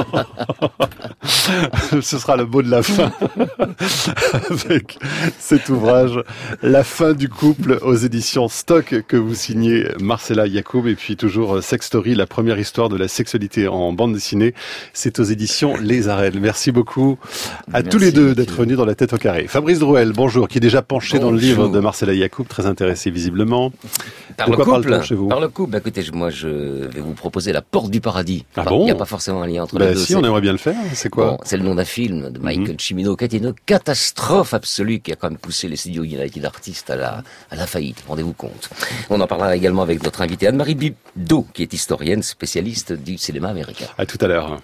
ce sera le mot de la fin avec cet ouvrage La fin du couple aux éditions Stock que vous signez Marcella Yacoub et puis toujours Sex Story, la première histoire de la sexualité en bande dessinée. C'est aux éditions Les Arènes. Merci beaucoup à Merci tous les deux d'être venus dans La Tête au Carré. Fabrice Drouel, bonjour, qui est déjà penché bonjour. Dans le livre de Marcella Yacoub, très intéressé visiblement. Par de le quoi couple, parle-t-on chez vous? Par le couple, bah, écoutez, moi je vais vous proposer La Porte du Paradis. Ah enfin, bon? Il n'y a pas forcément un lien entre bah les deux. Si, on aimerait bien le faire. C'est quoi? Bon, c'est le nom d'un film de Michael mm-hmm. Cimino qui a été une catastrophe absolue qui a quand même poussé les studios United Artists à la, à la faillite. Rendez-vous compte. On en parlera également avec notre invitée Anne-Marie Bibdo, qui est historienne spécialiste du cinéma américain. À tout à l'heure.